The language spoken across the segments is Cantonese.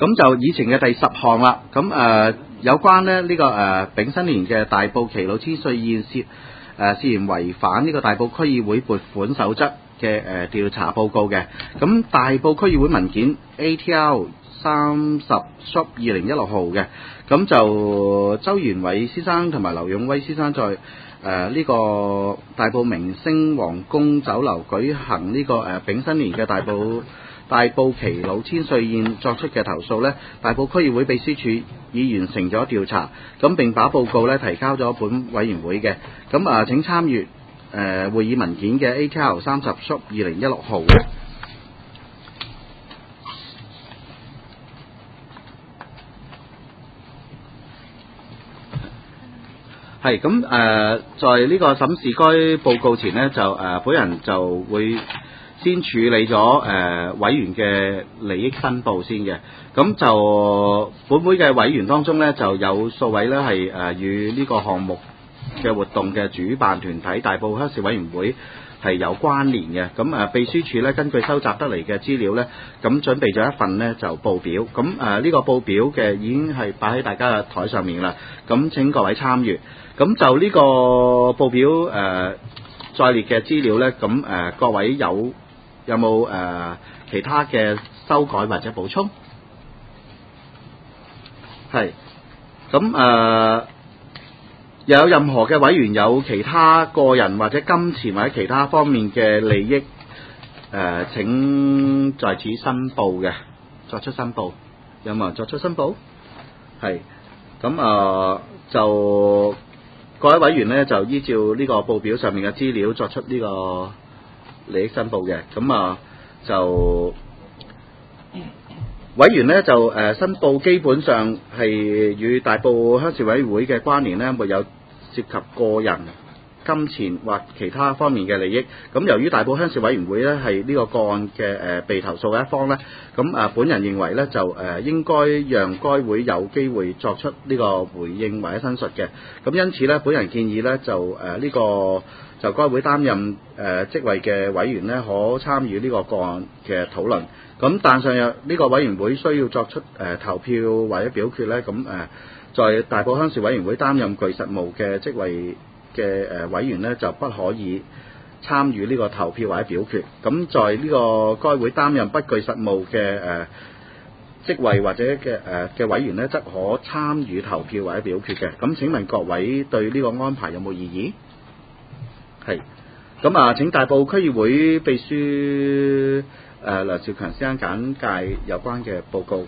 咁就議程嘅第10項啦。咁有關咧呢個丙申年嘅大埔耆老千歲宴涉嫌違反呢個大埔區議會撥款守則嘅調查報告嘅。咁大埔區議會文件 ATL 30/2016號嘅。咁就周元偉先生同埋劉勇威先生在呢個大埔明星皇宮酒樓舉行呢個丙申年嘅大埔耆老千歲宴作出嘅投訴呢，大埔區議會秘書處已完成咗調查，咁並把報告呢提交咗本委員會嘅。咁請參閱會議文件嘅 ATL 30/2016號嘅。係咁在呢個審視該報告前呢，就本人就會先處理咗委員嘅利益申報先嘅。咁就本會嘅委員當中呢，就有數位呢係與呢個項目嘅活動嘅主辦團體大埔鄉事委員會係有關聯嘅。咁秘書處呢，根據收集得嚟嘅資料呢，咁準備咗一份呢就報表。咁呢個報表嘅已經係擺喺大家嘅台上面啦。咁請各位參閱。咁就呢個報表再列嘅資料呢，咁各位有冇其他嘅修改或者補充？係。咁有任何嘅委員有其他個人或者金錢或者其他方面嘅利益請在此申報嘅，作出申報。有冇人作出申報？係。咁就各位委員呢，就依照呢個報表上面嘅資料作出呢個利益申報嘅。咁就委員呢，就申報基本上係與大埔鄉事委員會嘅關聯呢，沒有涉及個人、金錢或其他方面嘅利益。咁由於大埔鄉事委員會呢係呢個個案嘅被投訴嘅一方呢，咁本人認為呢，就應該讓該會有機會作出呢個回應或者申述嘅。咁因此呢，本人建議呢，就就該會擔任職位嘅委員呢，可參與呢個個案嘅討論。咁但上有呢個委員會需要作出投票或者表決呢，咁在大埔鄉事委員會擔任具實務嘅職位嘅委員呢，就不可以參與呢個投票或者表決。咁在呢個該會擔任不具實務嘅職位或者嘅委員呢，則可參與投票或者表決嘅。咁請問各位對呢個安排有冇異議？係。咁請大埔區議會秘書梁兆強先生簡介有關嘅報告。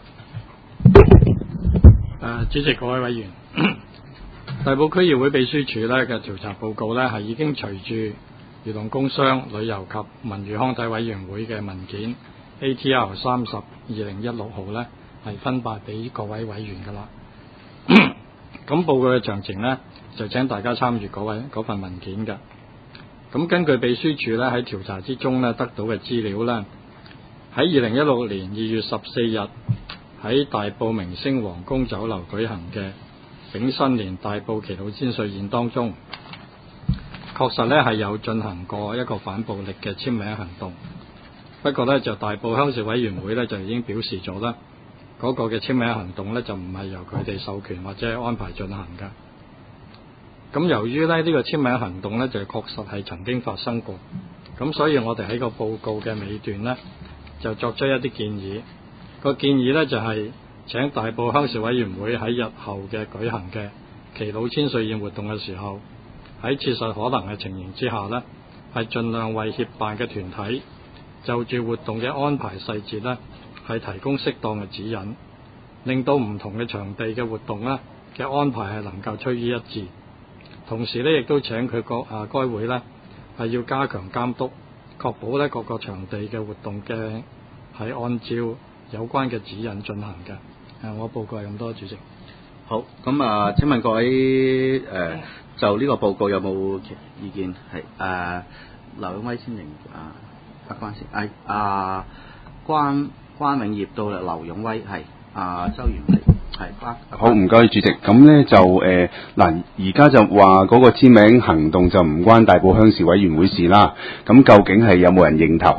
主席、各位委員，大埔區議會秘書處咧嘅調查報告咧係已經隨住漁農工商旅遊及文娛康體委員會嘅文件 ATL 30/2016號咧係分發俾各位委員噶啦。咁報告嘅詳情呢，就請大家參閱嗰份文件嘅。咁根據秘書處咧喺調查之中咧得到嘅資料咧，喺2016年2月14日喺大埔明星皇宮酒樓舉行嘅丙申年大埔耆老千歲宴當中，確實咧係有進行過一個反暴力嘅簽名行動。不過咧就大埔鄉事委員會咧就已經表示咗啦，嗰個嘅簽名行動咧就唔係由佢哋授權或者安排進行㗎。咁由於咧呢個簽名行動咧就確實係曾經發生過，咁所以我哋喺個報告嘅尾段呢，就作出一啲建議。個建議呢，就係請大埔鄉事委員會喺日後嘅舉行嘅耆老千歲宴活動嘅時候，喺切實可能嘅情形之下呢，係盡量為協辦嘅團體就住活動嘅安排細節呢，係提供適當嘅指引，令到唔同嘅場地嘅活動呢嘅安排係能夠趨於一致。同時呢，亦都請佢該會呢係要加強監督，確保呢各個場地嘅活動嘅係按照有關嘅指引進行嘅。我報告係咁多，主席。 好，咁請問各位就呢個報告有冇意見？係劉永威先定關先？關永業到劉永威係周元偉係好，唔該主席。咁咧就嗱，而家就話嗰個簽名行動就唔關大埔鄉事委員會事啦。咁究竟係有冇人認頭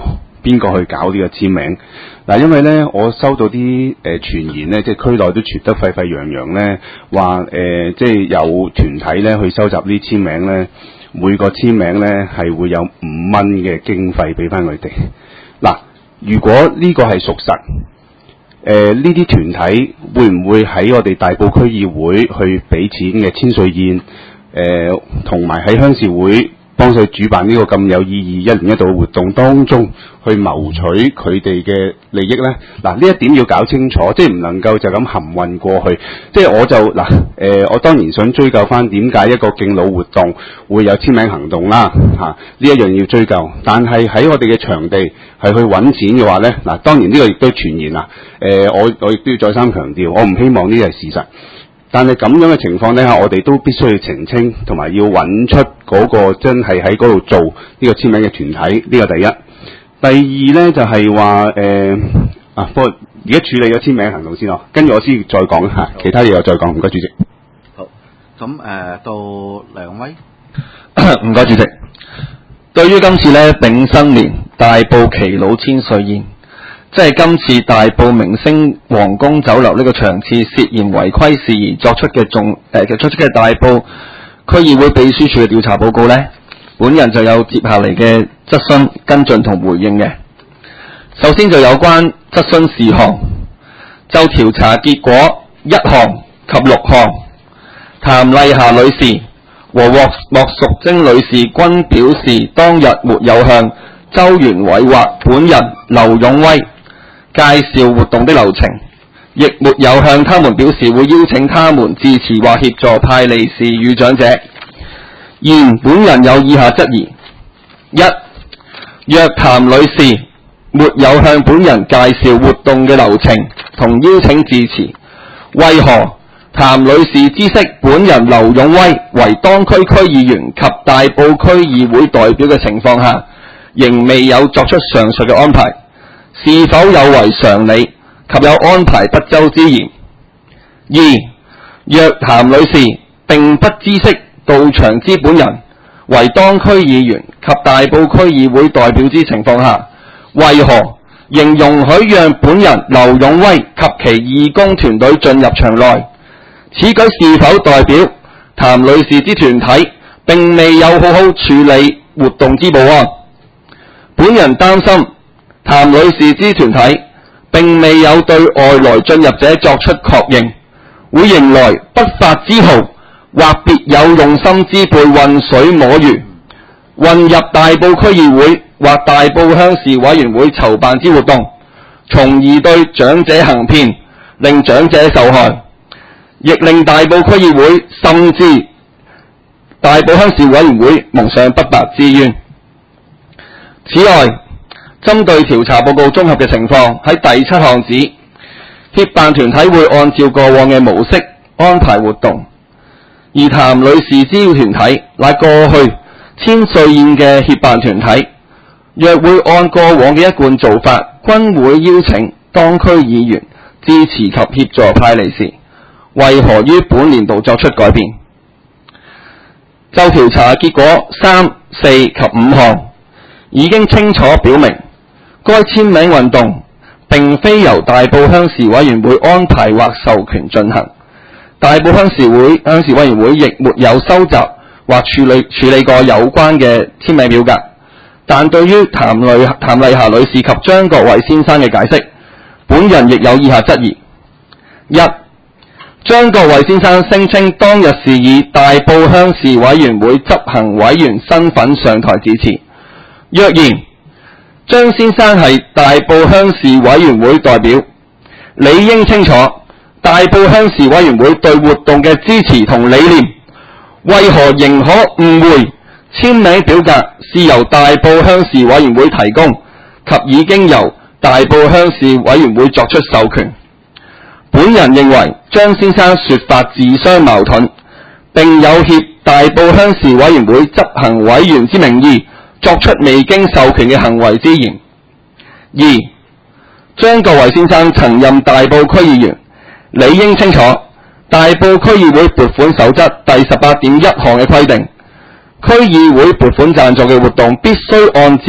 邊個去搞呢個簽名。嗱，因為咧我收到啲傳言咧，即係區內都傳得沸沸揚揚咧，話即係有團體咧去收集呢簽名咧，每個簽名咧係會有5蚊嘅經費俾翻佢哋。嗱，如果呢個係屬實，呢啲團體會唔會喺我哋大埔區議會去俾錢嘅千歲宴，同埋喺鄉事會幫佢主辦呢個咁有意義1年1度嘅活動當中，去謀取佢哋嘅利益呢？嗱，呢一點要搞清楚，即係唔能夠就咁含混過去。即係我就我當然想追究翻點解一個敬老活動會有簽名行動啦，呢一樣要追究。但係喺我哋嘅場地係去揾錢嘅話呢，嗱，當然呢個亦都傳言啦。我亦都要再三強調，我唔希望呢啲係事實。但係咁樣嘅情況底下，我哋都必須要澄清，同埋要揾出嗰個真係喺嗰度做呢個簽名嘅團體，呢個第一。第二呢，就係話不過而家處理咗簽名行動先咯，跟住我先再講下其他嘢，我再講。唔該主席。 好，咁到兩位。 唔該主席。對於今次呢丙申年大埔耆老千歲宴，即係今次大埔明星皇宮酒樓呢個場次涉嫌違規事宜作出嘅大埔區議會秘書處嘅調查報告呢，本人就有接下嚟嘅質詢跟進同回應嘅。首先就有關質詢事項，就調查結果1項及6項，譚麗霞女士和莫淑貞女士均表示當日沒有向周元偉或本人劉勇威介紹活動的流程，亦沒有向他們表示會邀請他們致辭或協助派利是與長者。現本人有以下質疑：一、若譚女士沒有向本人介紹活動嘅流程同邀請致辭，為何譚女士知悉本人劉勇威為當區區議員及大埔區議會代表嘅情況下，仍未有作出上述嘅安排？是否有違常理及有安排不周之嫌？二、若譚女士並不知悉到場之本人為當區議員及大埔區議會代表之情況下，為何仍容許讓本人劉勇威及其義工團隊進入場內？此舉是否代表譚女士之團體並未有好好處理活動之報安？本人擔心譚女士之團體並未有對外來進入者作出確認，會迎來不法之徒或別有用心之輩混水摸魚，混入大埔區議會或大埔鄉事委員會籌辦之活動，從而對長者行騙，令長者受害，亦令大埔區議會甚至大埔鄉事委員會蒙上不白之冤。此外，針對調查報告綜合嘅情況，喺第7項指協辦團體會按照過往嘅模式安排活動，而譚女士之團體乃過去千歲宴嘅協辦團體，若會按過往嘅一貫做法，均會邀請當區議員致辭及協助派利是，為何於本年度作出改變？就調查結果3、4及5項，已經清楚表明，該簽名運動並非由大埔鄉事委員會安排或授權進行，大埔鄉事委員會亦沒有收集或處理過有關嘅簽名表格。但對於譚麗霞女士及張國偉先生嘅解釋，本人亦有以下質疑：一、張國偉先生聲稱當日是以大埔鄉事委員會執行委員身份上台致辭，若然張先生係大埔鄉事委員會代表，理應清楚大埔鄉事委員會對活動嘅支持同理念，為何仍可誤會簽名表格是由大埔鄉事委員會提供及已經由大埔鄉事委員會作出授權？本人認為張先生說法自相矛盾，並有挾大埔鄉事委員會執行委員之名義作出未經授權嘅行為之嫌。二、張國偉先生曾任大埔區議員，理應清楚大埔區議會撥款守則第 18.1 項嘅規定，區議會撥款贊助嘅活動必須按照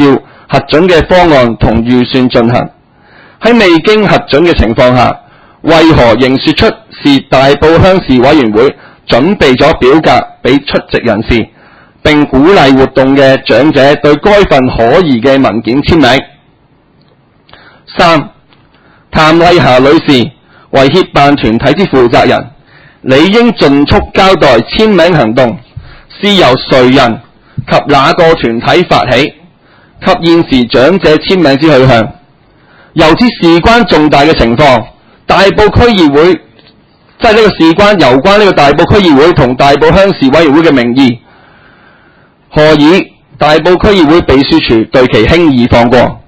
核准嘅方案同預算進行。喺未經核准嘅情況下，為何仍說出是大埔鄉事委員會準備咗表格俾出席人士，並鼓勵活動嘅長者對該份可疑嘅文件簽名？三、譚麗霞女士為協辦團體之負責人，理應盡速交代簽名行動是由誰人及哪個團體發起，及現時長者簽名之去向。由此事關重大嘅情況，大埔區議會即係呢個事關有關呢個大埔區議會同大埔鄉事委員會嘅名義，何以大埔區議會秘書處對其輕易放過？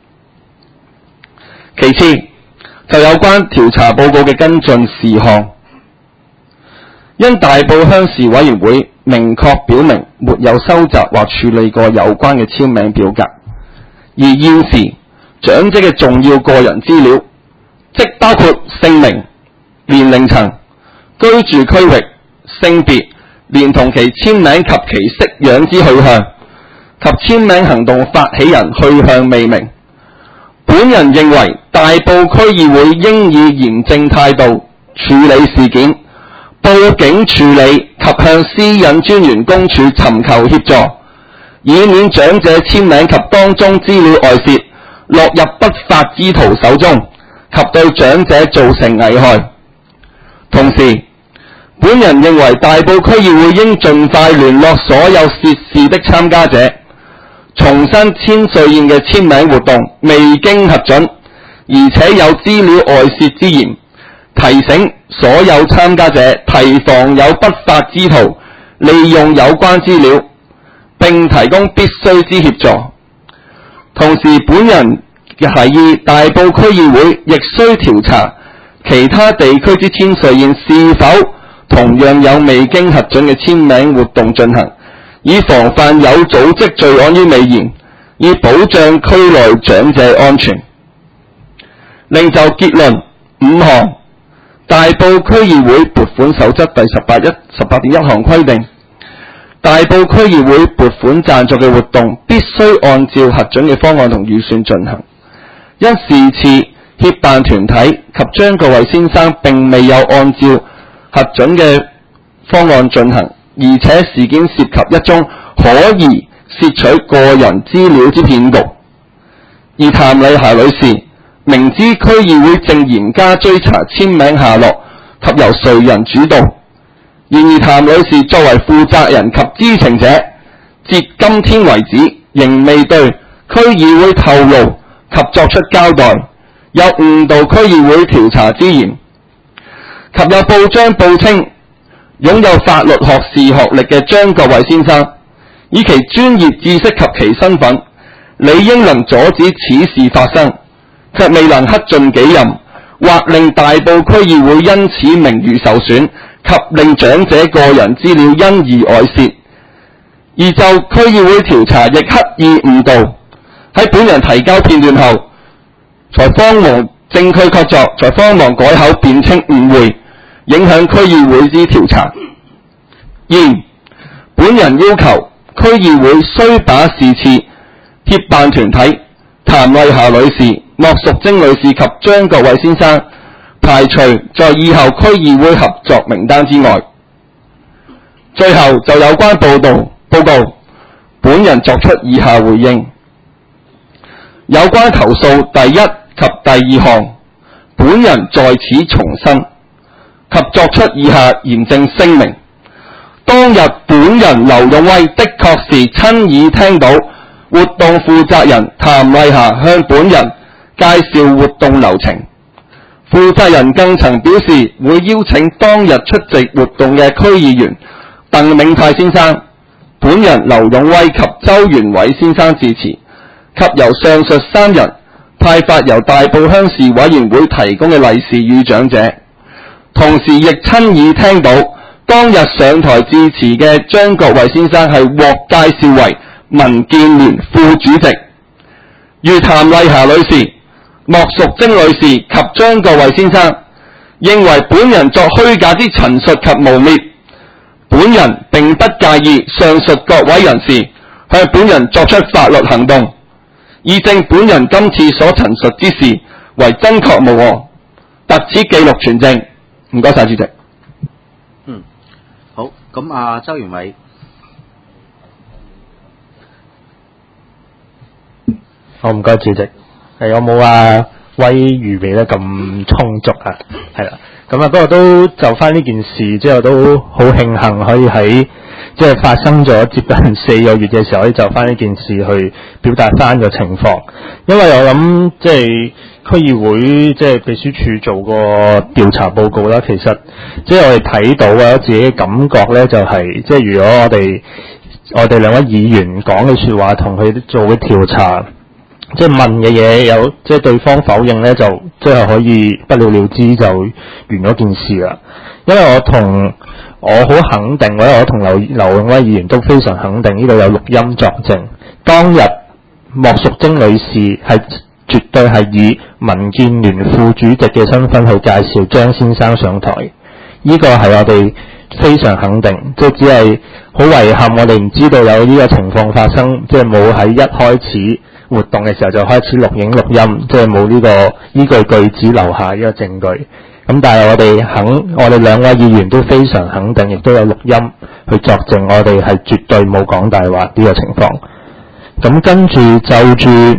其次，就有關調查報告嘅跟進事項，因大埔鄉事委員會明確表明沒有收集或處理過有關嘅簽名表格，而現時長者嘅重要個人資料，即包括姓名、年齡層、居住區域、性別，連同其簽名及其式樣之去向，及簽名行動發起人去向未明。本人認為大埔區議會應以嚴正態度處理事件，報警處理及向私隱專員公署尋求協助，以免長者簽名及當中資料外泄，落入不法之徒手中，及對長者造成危害。同時，本人認為大埔區議會應盡快聯絡所有涉事的參加者，重申千歲宴嘅簽名活動未經核准，而且有資料外泄之嫌，提醒所有參加者提防有不法之徒利用有關資料，並提供必須之協助。同時，本人提議大埔區議會亦須調查其他地區之千歲宴是否同樣有未經核准嘅簽名活動進行，以防範有組織罪案於未然，以保障區內長者安全。另就結論5項，大埔區議會撥款守則第 18.1 項規定，大埔區議會撥款贊助嘅活動必須按照核准嘅方案同預算進行。因是次協辦團體及張國衛先生並未有按照核准嘅方案進行，而且事件涉及一宗可疑竊取個人資料之騙局，而譚麗霞女士明知區議會正嚴加追查簽名下落及由誰人主導，然而譚女士作為負責人及知情者，至今天為止仍未對區議會透露及作出交代，有誤導區議會調查之嫌，及有報章報稱擁有法律學士學歷嘅張國衛先生，以其專業知識及其身份，理應能阻止此事發生，卻未能恪盡己任，或令大埔區議會因此名譽受損，及令長者個人資料因而外泄，而就區議會調查亦刻意誤導。喺本人提交片段後，才慌忙證據確鑿，才慌忙改口辯稱誤會，影響區議會之調查。然本人要求區議會須把是次協辦團體譚麗霞女士、莫淑貞女士及張國衛先生排除在以後區議會合作名單之外。最後就有關報告，本人作出以下回應。有關投訴第一及第2項，本人在此重申及作出以下嚴正聲明。當日本人劉勇威的確是親耳聽到活動負責人譚麗霞向本人介紹活動流程，負責人更曾表示會邀請當日出席活動嘅區議員鄧銘泰先生、本人劉勇威及周元偉先生致辭，及由上述3人派發由大埔鄉事委員會提供嘅利是予長者，同時亦親耳聽到當日上台致辭嘅張國衛先生係獲介紹為民建聯副主席，如譚麗霞女士、莫淑貞女士及張國衛先生認為本人作虛假之陳述及誣衊，本人並不介意上述各位人士向本人作出法律行動， 以證本人今次所陳述之事為真確無誤，特此記錄存證。唔該晒，主席。 好，咁周元偉。 好，唔該主席。有冇威預備得咁充足啊？係啦，咁不過都就翻呢件事之後，都好慶幸可以喺即係發生咗接近4個月嘅時候，可以就翻呢件事去表達翻個情況。因為我諗即係區議會即係秘書處做個調查報告啦，其實即係我哋睇到啊，自己嘅感覺咧就係即係如果我哋兩位議員講嘅說話同佢做嘅調查。即係問嘅嘢有，即係對方否認咧，就即係可以不了了之就完咗件事啦。因為我好肯定，或者我同劉永威議員都非常肯定，呢度有錄音作證。當日莫淑貞女士係絕對係以民建聯副主席嘅身份去介紹張先生上台，呢個係我哋非常肯定。即係只係好遺憾，我哋唔知道有呢個情況發生，即係冇喺一開始活動嘅時候就開始錄影錄音，即係冇呢個依據句子留下呢個證據。咁但係我哋兩位議員都非常肯定，亦都有錄音去作證，我哋係絕對冇講大話呢個情況。咁跟住就住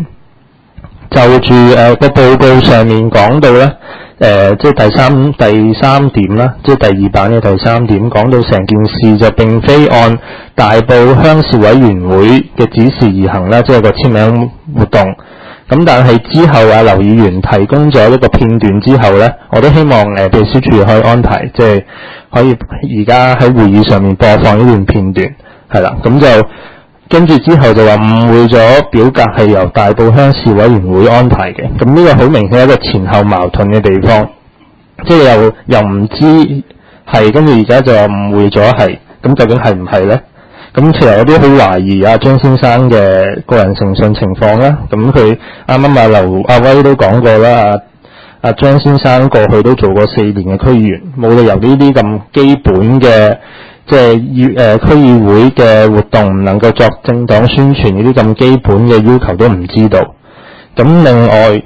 個報告上面講到咧，即係第三點啦，即係第2版嘅第3點，講到成件事就並非按大埔鄉事委員會嘅指示而行啦，即係個簽名活動。咁但係之後劉議員提供咗一個片段之後咧，我都希望秘書處可以安排，即係可以而家喺會議上面播放呢段片段，係啦，咁就跟住之後就話誤會咗表格係由大埔鄉事委員會安排嘅，咁呢個好明顯係一個前後矛盾嘅地方，即係又唔知係，跟住而家就誤會咗係，咁究竟係唔係咧？咁其實我都好懷疑張先生嘅個人誠信情況啦。咁佢啱啱阿威都講過啦，張先生過去都做過4年嘅區議員，冇理由呢啲咁基本嘅即係區議會嘅活動唔能夠作政黨宣傳呢啲咁基本嘅要求都唔知道。咁另外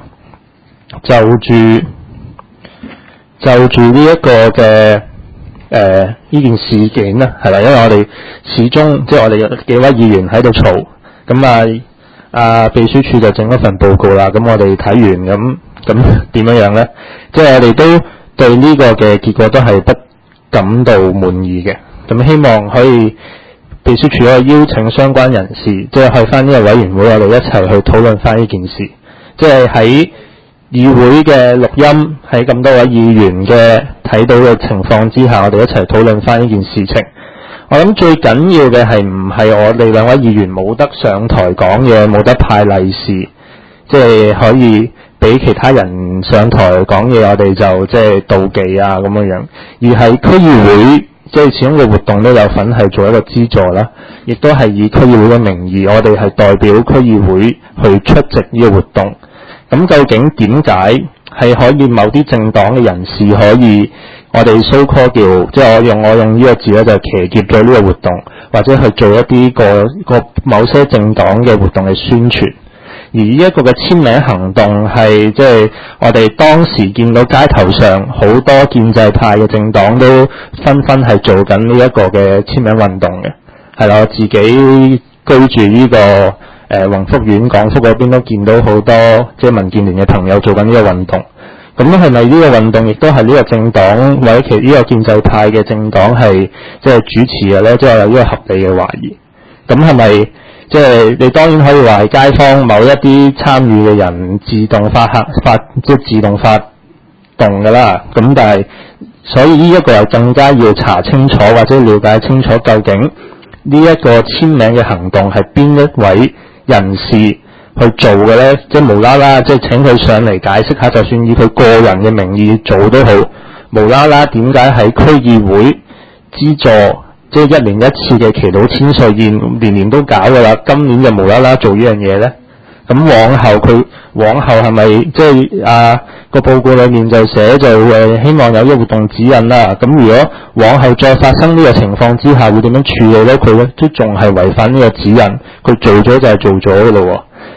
就住呢一個嘅呢件事件啦，係啦，因為我哋始終即係我哋有幾位議員喺度嘈，咁秘書處就整一份報告啦，咁我哋睇完咁點樣咧？即係我哋都對呢個嘅結果都係不感到滿意嘅，咁希望可以秘書處可以邀請相關人士，即係去翻呢個委員會，我哋一齊去討論翻呢件事，即係喺議會嘅錄音，喺咁多位議員嘅睇到嘅情況之下，我哋一齊討論翻呢件事情。我諗最緊要嘅係唔係我哋兩位議員冇得上台講嘢，冇得派利是，即係可以俾其他人上台講嘢，我哋就即係妒忌啊咁樣，而係區議會即係始終嘅活動都有份係做一個資助啦，亦都係以區議會嘅名義，我哋係代表區議會去出席呢個活動。咁究竟點解係可以某啲政黨嘅人士可以我哋 so call 叫，即係我用呢個字咧，就係騎劫咗呢個活動，或者去做一啲個某些政黨嘅活動嘅宣傳。而呢一個嘅簽名行動係即係我哋當時見到街頭上好多建制派嘅政黨都紛紛係做緊呢一個嘅簽名運動嘅。係啦，我自己居住呢個宏福苑廣福嗰邊都見到好多即係民建聯嘅朋友做緊呢個運動。咁係咪呢個運動亦都係呢個政黨或者呢個建制派嘅政黨係即係主持嘅咧？即係有呢個合理嘅懷疑。咁係咪即係你當然可以話係街坊某一啲參與嘅人自動發動㗎啦？咁但係所以呢一個又更加要查清楚或者了解清楚究竟呢一個簽名嘅行動係邊一位人士去做嘅咧？即係無啦啦，即係請佢上嚟解釋下，就算以佢個人嘅名義做都好，無啦啦點解喺區議會資助即係1年1次嘅祈禱千歲宴，年年都搞㗎啦，今年就無啦啦做呢樣嘢咧？咁往後係咪即係個報告裏面就寫就希望有呢個活動指引啦？咁如果往後再發生呢個情況之下，會點樣處理咧？佢咧都仲係違反呢個指引，佢做咗就係做咗㗎咯喎。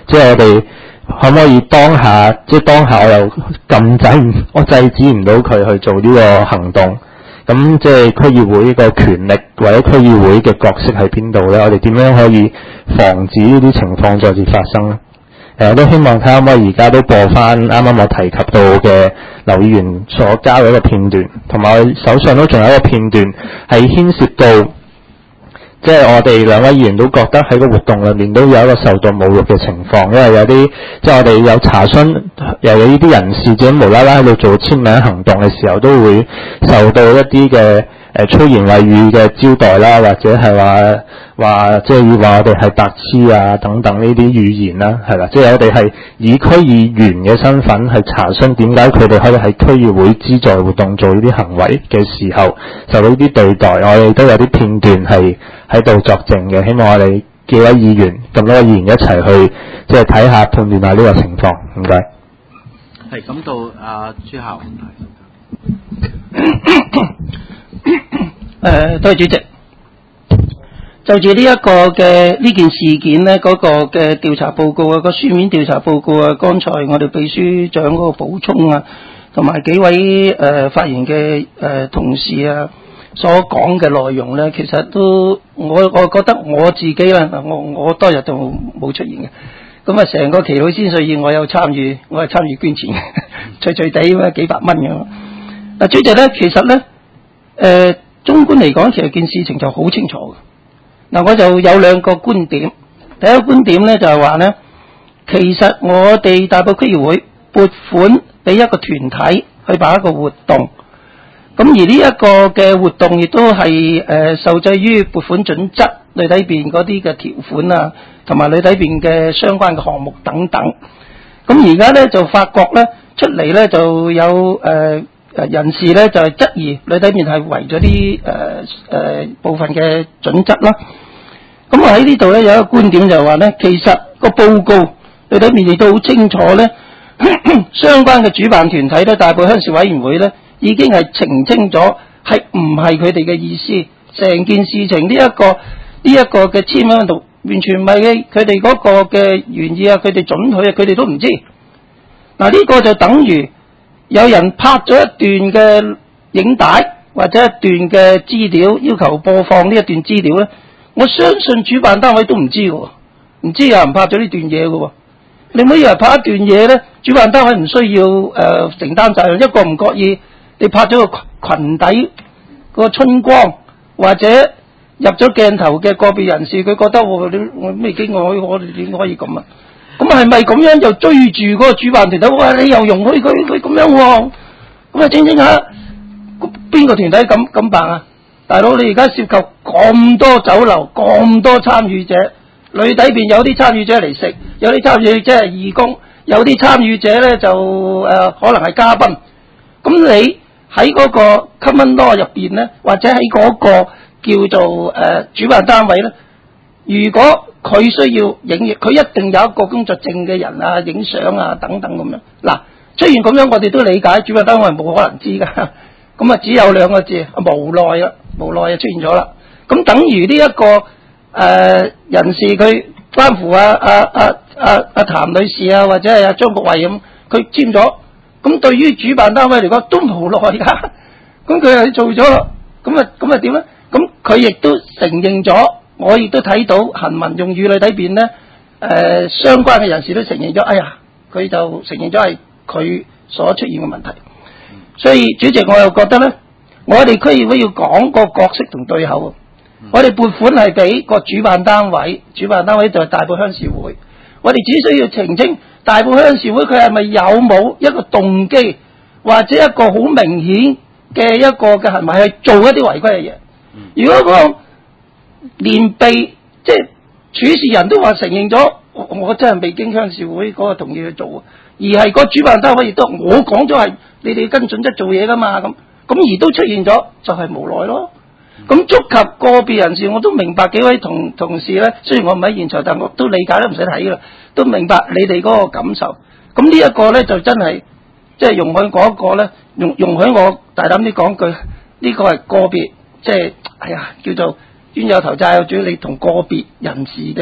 即係我哋可唔可以當下我又我制止唔到佢去做呢個行動？咁即係區議會個權力或者區議會嘅角色喺邊度咧？我哋點樣可以防止呢啲情況再次發生咧？我都希望睇下可唔可以而家都播翻啱啱我提及到嘅劉議員所交嘅一個片段，同埋我手上都仲有一個片段係牽涉到，即係我哋兩位議員都覺得喺個活動裏面都有一個受到侮辱嘅情況，因為有啲即係我哋有查詢，又有呢啲人士自己無啦啦喺度做簽名行動嘅時候，都會受到一啲嘅粗言穢語嘅招待啦，或者係話即係話我哋係白痴啊等等呢啲語言啦，係啦，即係我哋係以區議員嘅身份去查詢點解佢哋可以喺區議會資助活動做呢啲行為嘅時候受到呢啲對待，我哋都有啲片段係喺度作證嘅，希望我哋幾位議員咁多位議員一齊去即係睇下判斷下呢個情況，唔該。 係咁到阿朱孝。 多謝主席。就住呢一個嘅呢件事件呢，嗰個嘅調查報告啊，個書面調查報告啊，剛才我哋秘書長嗰個補充啊，同埋幾位發言嘅同事啊所講嘅內容呢，其實都我覺得我自己啦，我當日就冇出現嘅。咁啊，成個祈禱千歲宴我有參與，我係參與捐錢嘅，隨隨地咁幾百蚊咁。嗱，主席呢，其實呢，綜觀嚟講，其實件事情就好清楚嘅。嗱，我就有兩個觀點。第一個觀點呢，就係話呢，其實我哋大埔區議會撥款俾一個團體去辦一個活動，咁而呢一個嘅活動亦都係受制於撥款準則裏底邊嗰啲嘅條款啊，同埋裏底邊嘅相關嘅項目等等。咁而家呢，就發覺呢，出嚟呢，就有人士呢，就係質疑裏底邊係違咗啲部分嘅準則啦。咁我喺呢度呢，有一個觀點就係話呢，其實個報告裏底邊亦都好清楚呢，相關嘅主辦團體呢，大埔鄉事委員會呢，已經係澄清咗係唔係佢哋嘅意思，成件事情呢一個嘅簽名度完全唔係佢哋嗰個嘅原意啊，佢哋准許啊，佢哋都唔知。嗱，呢個就等於有人拍咗一段嘅影帶或者一段嘅資料，要求播放呢一段資料呢，我相信主辦單位都唔知嘅，唔知有人拍咗呢段嘢嘅。你唔好以為拍一段嘢呢，主辦單位唔需要承擔責任，一個唔覺意你拍咗個裙底個春光，或者入咗鏡頭嘅個別人士，佢覺得我咩經我點可以咁啊？咁係咪咁樣就追住嗰個主辦團體？哇！你又容許佢咁樣喎？咁啊，整下邊個團體咁辦啊？大佬，你而家涉及咁多酒樓，咁多參與者，裏底邊有啲參與者嚟食，有啲參與者係義工，有啲參與者咧就可能係嘉賓。咁你喺嗰個 common law 入邊咧，或者喺嗰個叫做主辦單位咧，如果佢需要影，佢一定有一個工作證嘅人啊，影相啊等等咁樣。嗱，雖然咁樣，我哋都理解主辦單位係冇可能知㗎。咁啊，只有兩個字，無奈啦，無奈就出現咗啦。咁等於呢一個人士，佢關乎譚女士啊，或者係張國衛咁，佢簽咗。咁對於主辦單位嚟講都無奈㗎。咁佢係做咗，咁啊點咧？咁佢亦都承認咗。我亦都睇到行文用語裏底邊咧，相關嘅人士都承認咗，哎呀，佢就承認咗係佢所出現嘅問題。所以主席，我又覺得咧，我哋區議會要講個角色同對口。我哋撥款係俾個主辦單位，主辦單位就係大埔鄉事會。我哋只需要澄清大埔鄉事會佢係咪有冇一個動機，或者一個好明顯嘅一個嘅行為係做一啲違規嘅嘢。如果個連被即係處事人都話承認咗，我真係未經鄉事會嗰個同意去做，而係個主辦單位亦都我講咗係你哋跟準則做嘢噶嘛，咁而都出現咗，就係無奈咯。咁觸及個別人士，我都明白幾位同事咧，雖然我唔喺現場，但我都理解都唔使睇啦，都明白你哋嗰個感受。咁呢一個咧就真係即係容許嗰一個咧，容許我大膽啲講句，呢個係個別即係叫做冤有頭債有主，你同個別人士嘅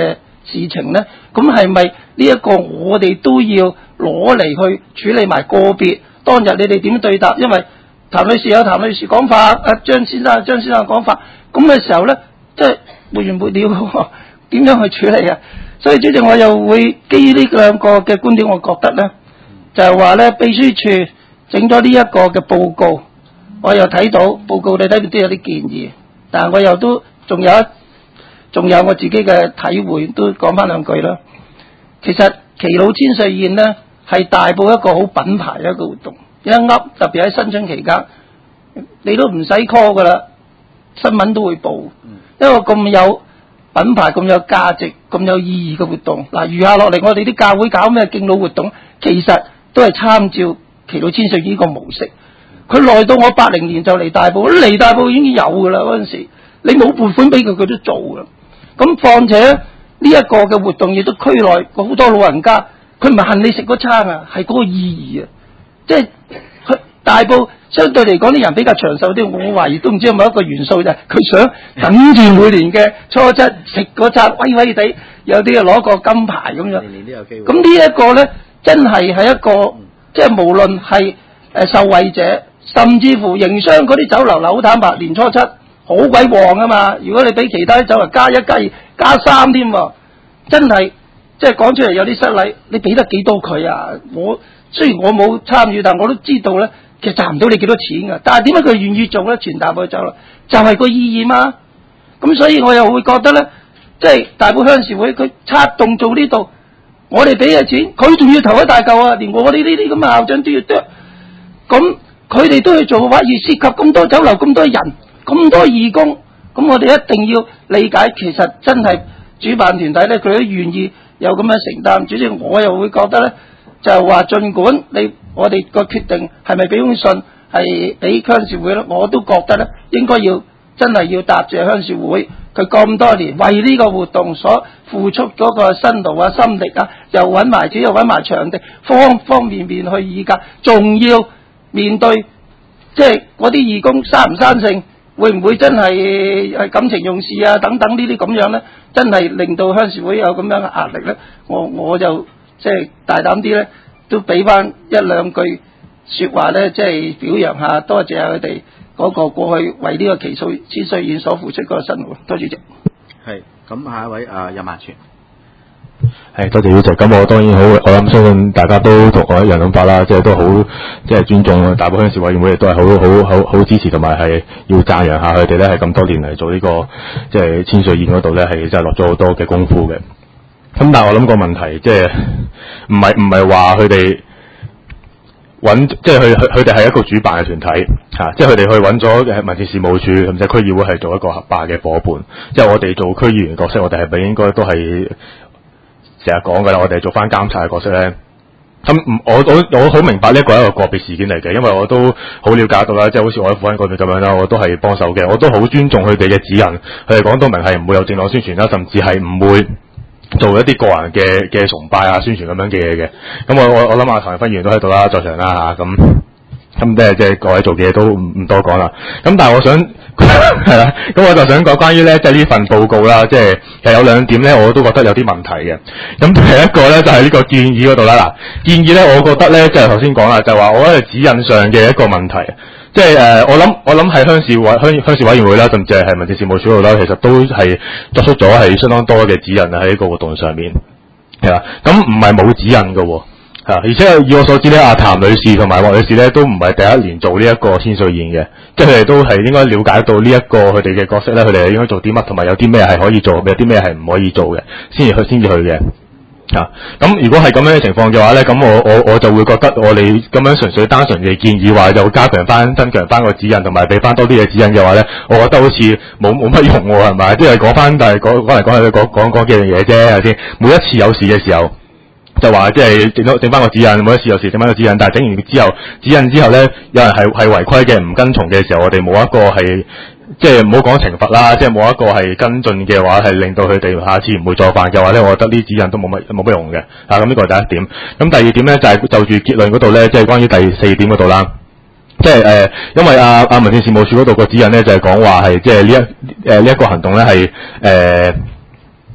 事情呢？咁係咪呢一個我哋都要攞嚟去處理埋個別當日你哋點對答？因為譚女士有譚女士講法，張先生講法，咁嘅時候呢，即係沒完沒了，點樣去處理啊？所以主席我又會基於呢兩個嘅觀點，我覺得呢，就係話呢，秘書處整咗呢一個嘅報告，我又睇到報告你睇到都有啲建議，但係我又都仲有我自己嘅體會，都講翻兩句啦。其實祈老千歲宴呢，係大埔一個好品牌嘅一個活動，一噏特別喺新春期間，你都唔使 call 噶啦，新聞都會報，一個咁有品牌、咁有價值、咁有意義嘅活動。嗱，餘下落嚟我哋啲教會搞咩敬老活動，其實都係參照祈老千歲呢個模式。佢來到我80年就嚟大埔，嚟大埔已經有噶啦，嗰陣時你冇撥款俾佢，佢都做噶。咁況且呢一個嘅活動亦都區內好多老人家，佢唔係恨你食嗰餐啊，係嗰個意義啊。即係佢大埔相對嚟講啲人比較長壽啲，我懷疑都唔知有冇一個元素就係佢想等住每年嘅初七食嗰餐威威地，有啲啊攞個金牌咁樣。年都有機會。咁呢一個呢，真係一個即係無論係受惠者，甚至乎營商嗰啲酒樓，好坦白，年初七好鬼旺啊嘛！如果你俾其他啲酒樓加一加二加三添喎，真係即係講出嚟有啲失禮，你俾得幾多佢啊？我雖然我冇參與，但我都知道咧，其實賺唔到你幾多錢㗎。但係點解佢願意做咧？全大埔酒樓就係個意義嘛。咁所以我又會覺得咧，即係大埔鄉事會佢策動做呢度，我哋俾嘅錢，佢仲要投一大嚿啊！連我哋呢啲咁嘅校長都要剁，咁佢哋都去做嘅話，而涉及咁多酒樓、咁多人、咁多義工，咁我哋一定要理解，其實真係主辦團體咧，佢都願意有咁樣承擔。主席，我又會覺得咧，就係話，儘管我哋個決定係咪俾封信係俾鄉事會咧，我都覺得咧，應該要真係要答謝鄉事會，佢咁多年為呢個活動所付出嗰個辛勞啊、心力啊，又揾埋錢，又揾埋場地，方方面面去議價，仲要面對即係嗰啲義工生唔生性，會唔會真係感情用事啊等等呢啲咁樣咧，真係令到鄉事會有咁樣嘅壓力咧？我就即係大膽啲咧，都俾翻一兩句説話咧，即係表揚下，多謝下佢哋嗰個過去為呢個祈老千歲宴所付出嗰個辛勞。多謝主席。 係，咁下一位任萬全。 係，多謝主席。咁我當然好，我諗相信大家都同我一樣諗法啦，即係都好，即係尊重大埔鄉事委員會，亦都係好支持，同埋係要讚揚下佢哋咧，係咁多年嚟做呢個即係千歲宴嗰度咧，係真係落咗好多嘅功夫嘅。咁但係我諗個問題，即係唔係話佢哋揾，即係佢哋係一個主辦嘅團體嚇，即係佢哋去揾咗民政事務處甚至區議會係做一個合辦嘅夥伴，即係我哋做區議員角色，我哋係咪應該都係成日講㗎啦？我哋做翻監察嘅角色咧。咁我好明白呢一個係一個個別事件嚟嘅，因為我都好了解到啦，即係好似我喺府委嗰邊咁樣啦，我都係幫手嘅，我都好尊重佢哋嘅指引，佢哋講到明係唔會有政黨宣傳啦，甚至係唔會做一啲個人嘅崇拜啊、宣傳咁樣嘅嘢嘅。咁我諗譚輝議員都喺度啦，在場啦嚇，咁即係各位做嘅嘢都唔多講啦。咁但係我想係啦，咁我就想講關於咧，即係呢份報告啦，即係其實有兩點咧，我都覺得有啲問題嘅。咁第一個咧就係呢個建議嗰度啦。嗱，建議咧，我覺得咧，即係頭先講啦，就係話我覺得係指引上嘅一個問題。即係我諗係鄉事委員會啦，甚至係民政事務處度啦，其實都係作出咗係相當多嘅指引喺呢個活動上面，係啦。咁唔係冇指引嘅喎。而且以我所知咧，阿譚女士同埋莫女士咧都唔係第一年做呢一個千歲宴嘅，即係佢哋都係應該了解到呢一個佢哋嘅角色咧，佢哋應該做啲乜，同埋有啲咩係可以做，有啲咩係唔可以做嘅，先至去嘅。咁如果係咁樣嘅情況嘅話咧，咁我就會覺得我哋咁樣純粹單純嘅建議話就加強翻、增強翻個指引，同埋俾翻多啲嘅指引嘅話咧，我覺得好似冇乜用喎，係咪？即係講翻，但係講嚟講去講幾樣嘢啫，係咪先？每一次有事嘅時候，就話即係整翻個指引，每一次有時整翻個指引，但係整完指引之後咧，有人係違規嘅唔跟從嘅時候，我哋冇一個係即係唔好講懲罰啦，即係冇一個係跟進嘅話，係令到佢哋下次唔會再犯嘅話咧，我覺得呢啲指引都冇乜用嘅。咁呢個係第一點。咁第二點咧就係就住結論嗰度咧，即係關於第四點嗰度啦。即係因為阿民政事務處嗰度個指引咧就係講話係即係呢一個行動咧係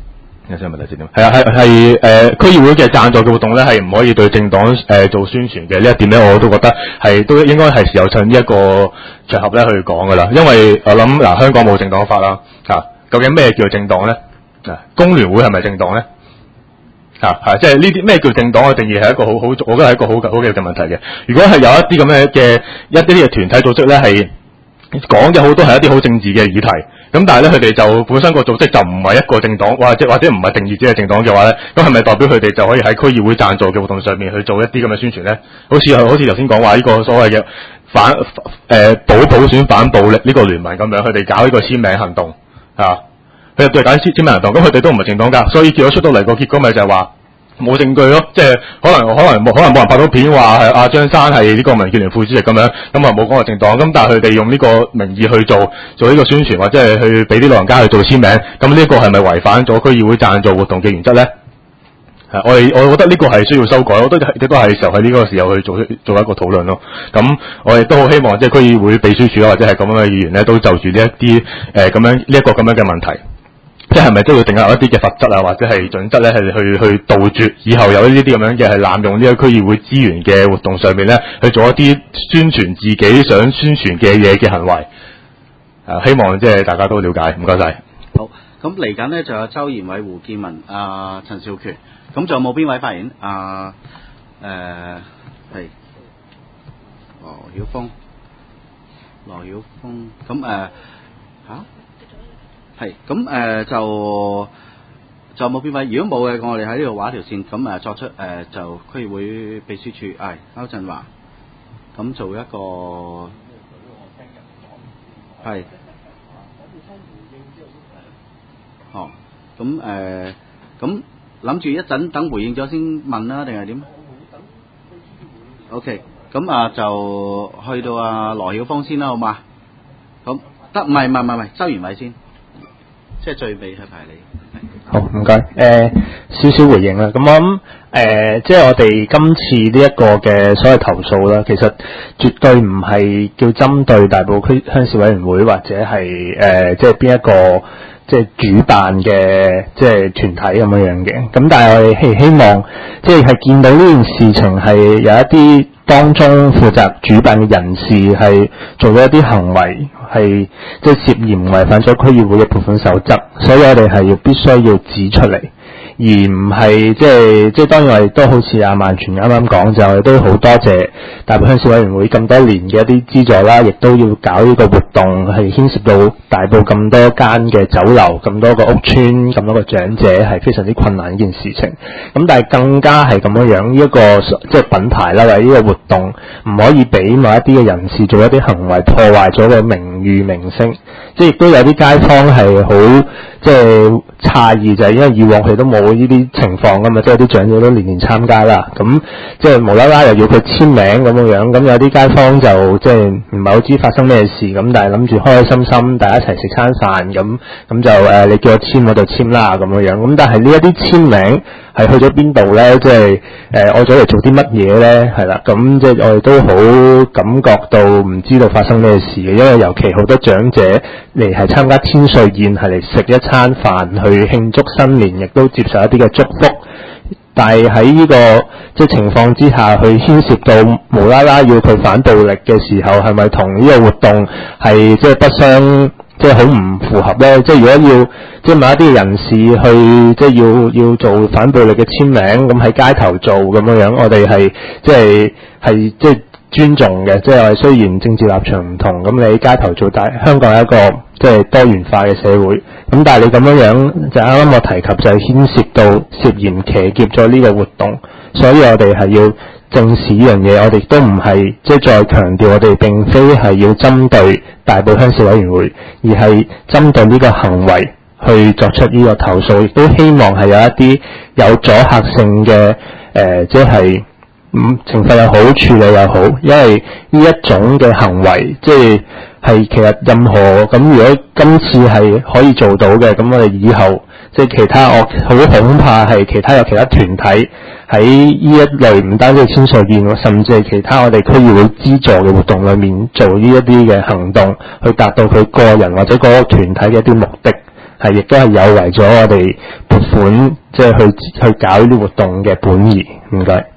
有想問題先點？係啊，係區議會嘅贊助嘅活動咧，係唔可以對政黨做宣傳嘅。呢一點咧，我都覺得都應該係時候趁呢一個場合咧去講噶啦。因為我諗香港冇政黨法啦，究竟咩叫政黨咧？工聯會係咪政黨咧？即係呢啲咩叫政黨嘅定義係一個我覺得係一個好嘅問題嘅。如果係有一啲咁嘅一啲嘅團體組織咧，係講嘅好多係一啲好政治嘅議題，咁但係咧佢哋就本身個組織就唔係一個政黨，或者唔係定義自己係政黨嘅話咧，咁係咪代表佢哋就可以喺區議會贊助嘅活動上面去做一啲咁嘅宣傳咧？好似頭先講話呢個所謂嘅保普選反暴力呢個聯盟咁樣，佢哋搞呢個簽名行動佢哋對搞簽名行動，咁佢哋都唔係政黨㗎，所以結果出到嚟個結果咪就係話冇證據咯，即係可能冇人拍到片話係阿張生係呢個民建聯副主席咁樣，咁冇講過政黨，咁但係佢哋用呢個名義去做呢個宣傳，或者係去俾啲老人家去做簽名，咁呢個係咪違反咗區議會贊助活動嘅原則咧？我覺得呢個係需要修改，我覺得亦都係時候喺呢個時候去做一個討論咯。咁我亦都好希望即係區議會秘書處或者係咁樣嘅議員咧，都就住呢一啲呢一個咁樣嘅問題。即係咪都要定立一啲嘅罰則啊，或者係準則咧，係去杜絕以後有呢啲咁樣嘅係濫用呢個區議會資源嘅活動上面咧，去做一啲宣傳自己想宣傳嘅嘢嘅行為。希望即係大家都了解，唔該晒。 好，咁嚟緊咧就有周延偉、胡建文、陳少權，咁仲有冇邊位發言？係羅曉峰，咁係咁就冇邊位？如果冇嘅，我哋喺呢度畫一條線，咁作出就區議會秘書處歐振華，咁做一個係咁諗住一陣等回應咗先問啦，定係點？OK，咁就去到羅曉峰先啦，好嘛？咁得唔係周延偉先。即係最尾係排你。 好，唔該。少少回應啦。咁我諗即係我哋今次呢一個嘅所謂投訴啦，其實絕對唔係叫針對大埔區鄉事委員會或者係即係邊一個即係主辦嘅即係團體咁樣嘅。咁但係我哋係希望即係見到呢件事情係有一啲當中負責主辦嘅人士係做咗一啲行為。係即係涉嫌違反咗區議會嘅撥款守則，所以我哋係必須要指出嚟，而唔係即係當然我哋都好似阿萬全啱啱講，就係都好多謝大埔鄉事委員會咁多年嘅一啲資助啦，亦都要搞呢個活動，係牽涉到大埔咁多間嘅酒樓、咁多個屋邨、咁多個長者，係非常之困難一件事情。咁但係更加係咁樣呢一個即係品牌啦，或者呢個活動唔可以俾某一啲嘅人士做一啲行為，破壞咗個名譽名聲。即係亦都有啲街坊係好即係詫異，就係因為以往佢都冇呢啲情況噶嘛，即係啲長者都年年參加啦，咁即係無啦啦又要佢簽名咁樣，咁有啲街坊就即係唔係好知發生咩事，咁但係諗住開開心心大家一齊食餐飯，咁就你叫我簽我就簽啦咁樣，咁但係呢一啲簽名係去咗邊度咧？即係我咗嚟做啲乜嘢咧？係啦，咁即係我哋都好感覺到唔知道發生咩事嘅，因為尤其好多長者嚟係參加天歲宴，係嚟食一餐飯去慶祝新年，亦都接受一啲嘅祝福。但係喺呢個即係情況之下，去牽涉到無啦啦要佢反暴力嘅時候，係咪同呢個活動係即係不相即係好唔符合咧？即係如果要即係某一啲人士去即係要做反暴力嘅簽名，咁喺街頭做咁樣，我哋係即係尊重嘅。即係我哋雖然政治立場唔同，咁你喺街頭做，但香港係一個即係多元化嘅社會。咁但係你咁樣就啱啱我提及就係牽涉到涉嫌騎劫咗呢個活動，所以我哋係要正視呢樣嘢。我哋都唔係即係再強調，我哋並非係要針對大埔鄉事委員會，而係針對呢個行為去作出呢個投訴，亦都希望係有一啲有阻嚇性嘅即係懲罰又好，處理又好。因為呢一種嘅行為即係其實任何咁，如果今次係可以做到嘅，咁我哋以後即係其他我好恐怕係其他有其他團體喺呢一類唔單止係千歲宴，甚至係其他我哋區議會資助嘅活動裏面做呢一啲嘅行動，去達到佢個人或者嗰個團體嘅一啲目的。 係亦都係有違咗我哋撥款即係去搞呢啲活動嘅本意。唔該。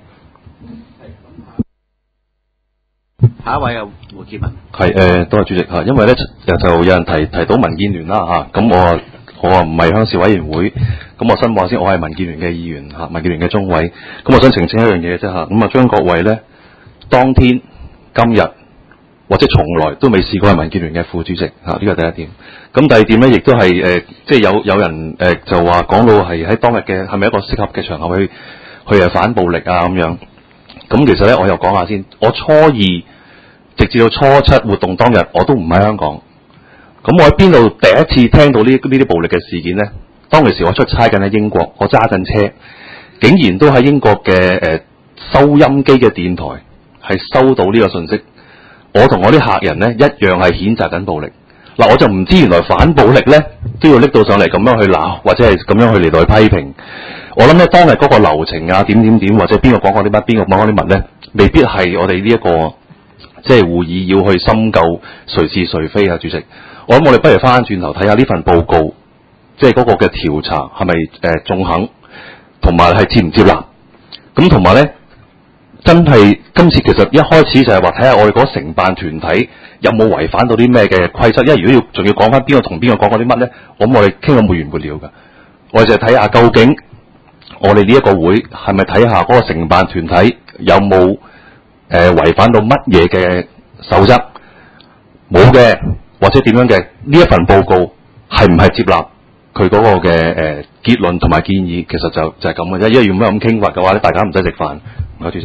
下一位啊，胡志文。 係多謝主席嚇，因為咧就有人提到民建聯啦嚇，咁我唔係鄉事委員會，咁我申報下先，我係民建聯嘅議員嚇，民建聯嘅中委，咁我想澄清一樣嘢啫嚇，咁張國偉咧當天今日或者從來都未試過係民建聯嘅副主席嚇，呢個第一點。咁第二點咧，亦都係即係有人就話講到係喺當日嘅係咪一個適合嘅場合去反暴力啊咁樣。咁其實咧，我又講下先，我初二直至到初七活動當日，我都唔喺香港。咁我喺邊度第一次聽到呢啲暴力嘅事件咧？當其時我出差緊喺英國，我揸緊車，竟然都喺英國嘅收音機嘅電台係收到呢個信息。我同我啲客人咧一樣係譴責緊暴力。嗱，我就唔知原來反暴力咧都要拎到上嚟咁樣去鬧，或者係咁樣去嚟到去批評。我諗咧當日嗰個流程啊，點或者邊個講過啲乜，邊個講過啲乜咧，未必係我哋呢一個即係會議要去深究誰是誰非啊，主席。我諗我哋不如翻轉頭睇下呢份報告，即係嗰個嘅調查係咪中肯，同埋係接唔接納。咁同埋咧，真係今次其實一開始就係話睇下我哋嗰承辦團體有冇違反到啲咩嘅規則。因為如果仲要講翻邊個同邊個講過啲乜咧，我諗我哋傾到沒完沒了㗎。我哋就係睇下究竟我哋呢一個會係咪睇下嗰個承辦團體有冇違反到乜嘢嘅守則，冇嘅或者點樣嘅，呢一份報告係唔係接納佢嗰個嘅結論同埋建議，其實就係咁嘅啫。因為如果咁傾法嘅話咧，大家唔使食飯。唔該，主席。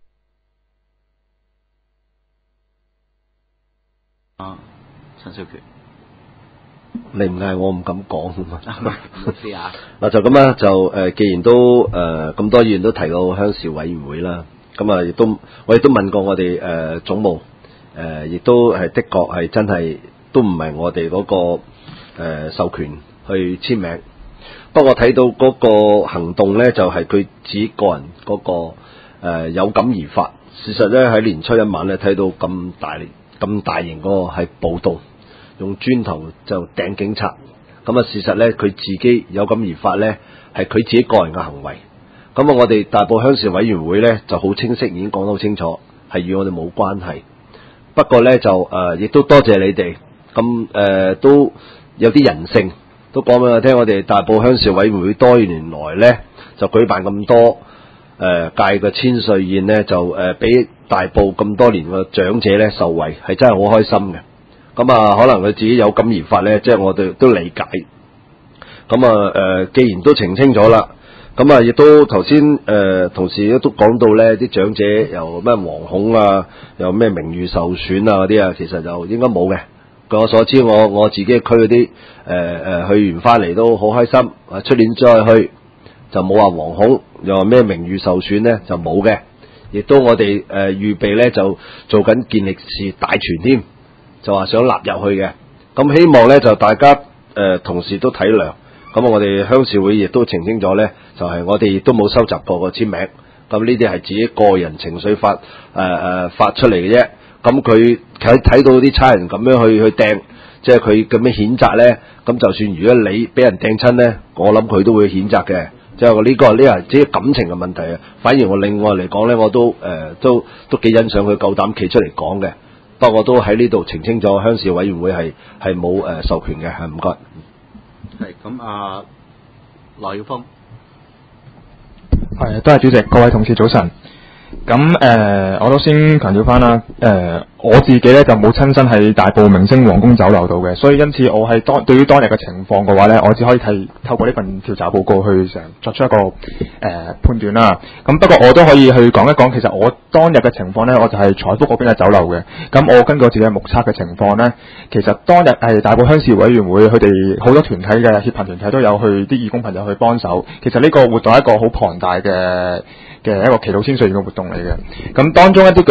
陳少權。 你唔嗌我唔敢講嘛。 唔好意思啊。 嗱就咁啦，就既然都咁多議員都提到鄉事委員會啦，咁啊我亦都問過我哋總務，亦都係的確係真係都唔係我哋嗰個授權去簽名。不過睇到嗰個行動咧，就係佢自己個人嗰個有感而發。事實咧喺年初一晚咧睇到咁大型嗰個係暴動。用磚頭就掟警察，咁啊事實咧佢自己有感而發咧，係佢自己個人嘅行為。咁啊我哋大埔鄉事委員會咧就好清晰，已經講得好清楚，係與我哋冇關係。不過咧就亦都多謝你哋，咁都有啲人性，都講俾我聽。我哋大埔鄉事委員會多年來咧就舉辦咁多屆嘅千歲宴咧，就俾大埔咁多年嘅長者咧受惠，係真係好開心嘅。咁啊，可能佢自己有感而發咧，即係我哋都理解。咁啊，既然都澄清咗啦，咁啊，亦都頭先同事都講到咧，啲長者又咩惶恐啊，又咩名譽受損啊嗰啲啊，其實就應該冇嘅。據我所知，我自己區嗰啲去完翻嚟都好開心。出年再去就冇話惶恐，又話咩名譽受損咧就冇嘅。亦都我哋預備咧就做緊健力士大全添。就話想納入去嘅，咁希望咧就大家同事都體諒，咁我哋鄉事會亦都澄清咗咧，就係我哋亦都冇收集過個簽名，咁呢啲係自己個人情緒發出嚟嘅啫。咁佢睇到啲差人咁樣去掟，即係佢咁樣譴責咧，咁就算如果你俾人掟親咧，我諗佢都會譴責嘅。即係呢個係自己感情嘅問題啊。反而我另外嚟講咧，我都幾欣賞佢夠膽企出嚟講嘅。不過我都喺呢度澄清咗，鄉事委員會係冇授權嘅，係唔該。 係咁啊，羅耀峰。 係，多謝主席，各位同事早晨。咁我都先強調翻啦。我自己咧就冇親身喺大埔明星皇宮酒樓度嘅，所以因此我係對於當日嘅情況嘅話咧，我只可以透過呢份調查報告去作出一個判斷啦。咁不過我都可以去講一講，其實我當日嘅情況咧，我就係彩福嗰邊嘅酒樓嘅。咁我根據我自己嘅目測嘅情況咧，其實當日係大埔鄉事委員會佢哋好多團體嘅協辦團體都有去，啲義工朋友去幫手。其實呢個活動係一個好龐大嘅一個祈禱千歲宴嘅活動嚟嘅。咁當中一啲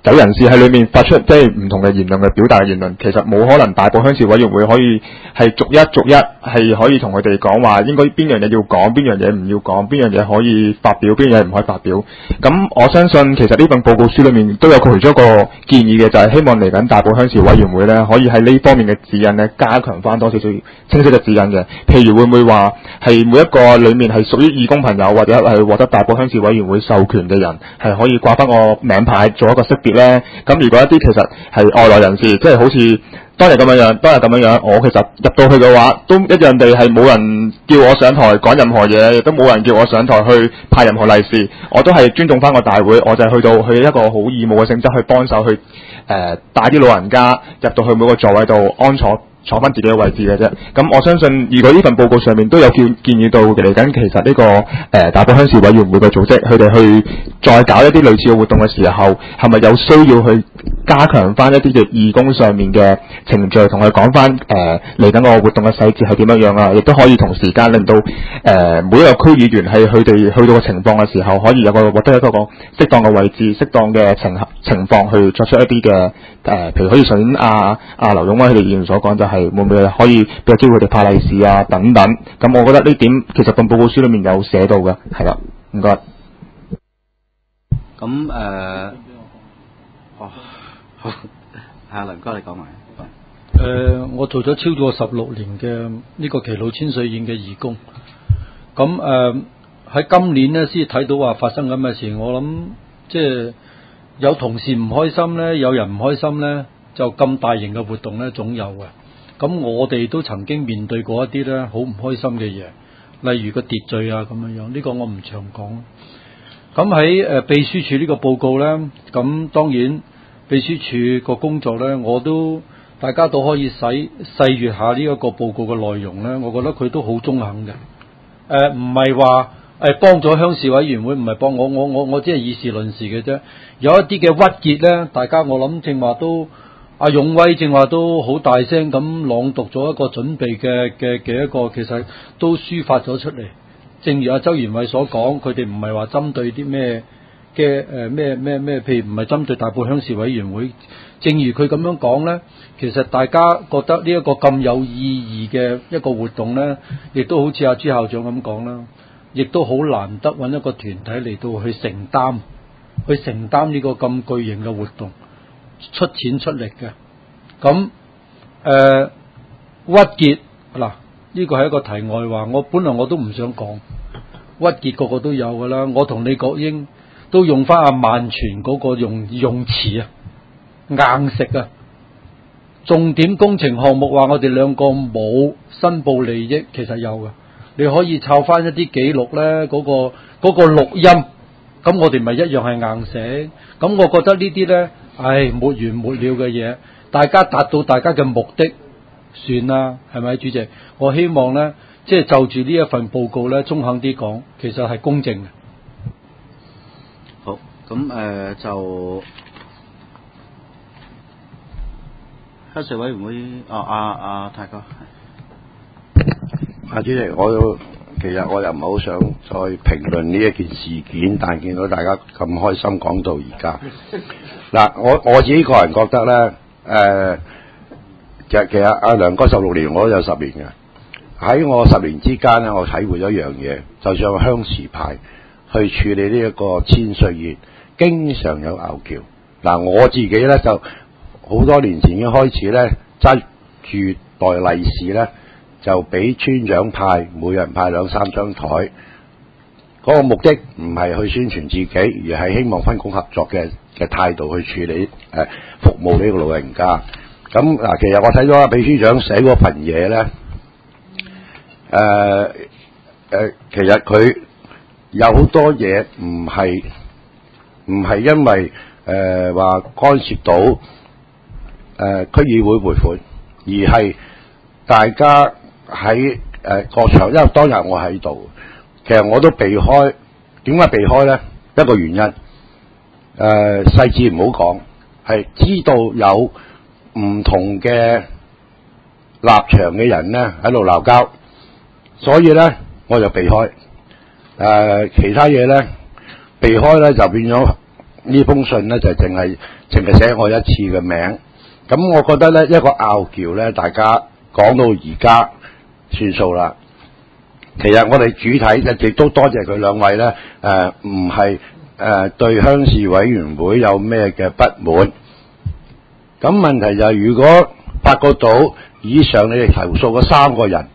有人士喺裏面發出即係唔同嘅言論嘅表達嘅言論，其實冇可能大埔鄉事委員會可以係逐一係可以同佢哋講話應該邊樣嘢要講，邊樣嘢唔要講，邊樣嘢可以發表，邊樣嘢唔可以發表。咁我相信其實呢份報告書裏面都有其中一個建議嘅，就係希望嚟緊大埔鄉事委員會咧可以喺呢方面嘅指引咧加強翻多少少清晰嘅指引嘅。譬如會唔會話係每一個裏面係屬於義工朋友或者係獲得大埔鄉事委員會授權嘅人係可以掛翻個名牌做一個識別咧？咁如果一啲其實係外來人士，即係好似當日咁樣，我其實入到去嘅話，都一樣地係冇人叫我上台講任何嘢，亦都冇人叫我上台去派任何利是，我都係尊重翻個大會，我就係去一個好義務嘅性質去幫手去帶啲老人家入到去每個座位度安坐翻自己嘅位置嘅啫。咁我相信，如果呢份報告上面都有建議到嚟緊，其實呢個大埔鄉事委員會嘅組織，佢哋去再搞一啲類似嘅活動嘅時候，係咪有需要去加強翻一啲嘅義工上面嘅程序，同佢講翻嚟緊個活動嘅細節係點樣啊？亦都可以同時間令到每一個區議員係佢哋去到嘅情況嘅時候，可以有獲得一個適當嘅位置、適當嘅情況去作出一啲嘅譬如可以上年劉勇威佢哋議員所講，就係會唔會可以俾個機會佢哋派利是啊等等。咁我覺得呢點其實份報告書裏面有寫到嘅，係啦，唔該。 咁好，阿林哥你講埋。 我做咗超過16年嘅呢個祈老千歲宴嘅義工，咁喺今年呢先睇到話發生咁嘅事，我諗即係有同事唔開心呢，有人唔開心呢，就咁大型嘅活動呢總有嘅。咁我哋都曾經面對過一啲呢好唔開心嘅嘢，例如個秩序啊咁樣樣，呢個我唔長講。咁喺秘書處呢個報告呢，咁當然秘書處個工作呢，大家都可以細閱下呢一個報告嘅內容呢，我覺得佢都好中肯嘅。唔係話幫咗鄉事委員會，唔係幫我只係以事論事嘅啫。有一啲嘅鬱結呢，大家我諗正話都阿勇威正話都好大聲咁朗讀咗一個準備嘅一個，其實都抒發咗出嚟。正如阿周元偉所講，佢哋唔係話針對啲咩嘅咩，譬如唔係針對大埔鄉事委員會。正如佢咁樣講呢，其實大家覺得呢一個咁有意義嘅一個活動呢，亦都好似阿朱校長咁講啦，亦都好難得揾一個團體嚟到去承擔呢個咁巨型嘅活動，出錢出力嘅。咁鬱結嗱，呢個係一個題外話，我本來我都唔想講，鬱結個個都有噶啦。我同李國英都用翻阿萬全嗰個用詞啊，硬食啊！重點工程項目話我哋兩個冇申報利益，其實有嘅。你可以抄翻一啲記錄咧，嗰個錄音，咁我哋咪一樣係硬寫。咁我覺得呢啲咧，沒完沒了嘅嘢，大家達到大家嘅目的，算啦，係咪主席？我希望咧，即係就住呢一份報告咧，中肯啲講，其實係公正嘅。 好，咁就。鄉事委員會，泰哥， 主席，其實我又唔係好想再評論呢一件事件，但見到大家咁開心講到而家，嗱，我自己個人覺得咧，其實阿梁哥16年，我都有10年嘅，喺我10年之間咧，我體會咗一樣嘢，就像鄉事派去處理呢一個千歲宴，經常有拗撬。嗱，我自己咧就好多年前已經開始咧，揸住袋利是咧，就俾村長派，每人派2-3張台。嗰個目的唔係去宣傳自己，而係希望分工合作嘅態度去處理服務呢個老人家。咁嗱，其實我睇咗阿秘書長寫嗰份嘢咧，其實佢有好多嘢唔係因為話干涉到區議會撥款，而係大家喺個場，因為當日我喺度，其實我都避開。點解避開咧？一個原因，細節唔好講，係知道有唔同嘅立場嘅人咧喺度鬧交，所以咧我就避開。其他嘢咧避開咧就變咗呢封信咧就淨係寫我一次嘅名。咁我覺得咧一個拗撬咧，大家講到而家算數啦。其實我哋主體亦都多謝佢兩位咧，唔係對鄉事委員會有咩嘅不滿。咁問題就係如果發覺到以上你哋投訴嘅3個人，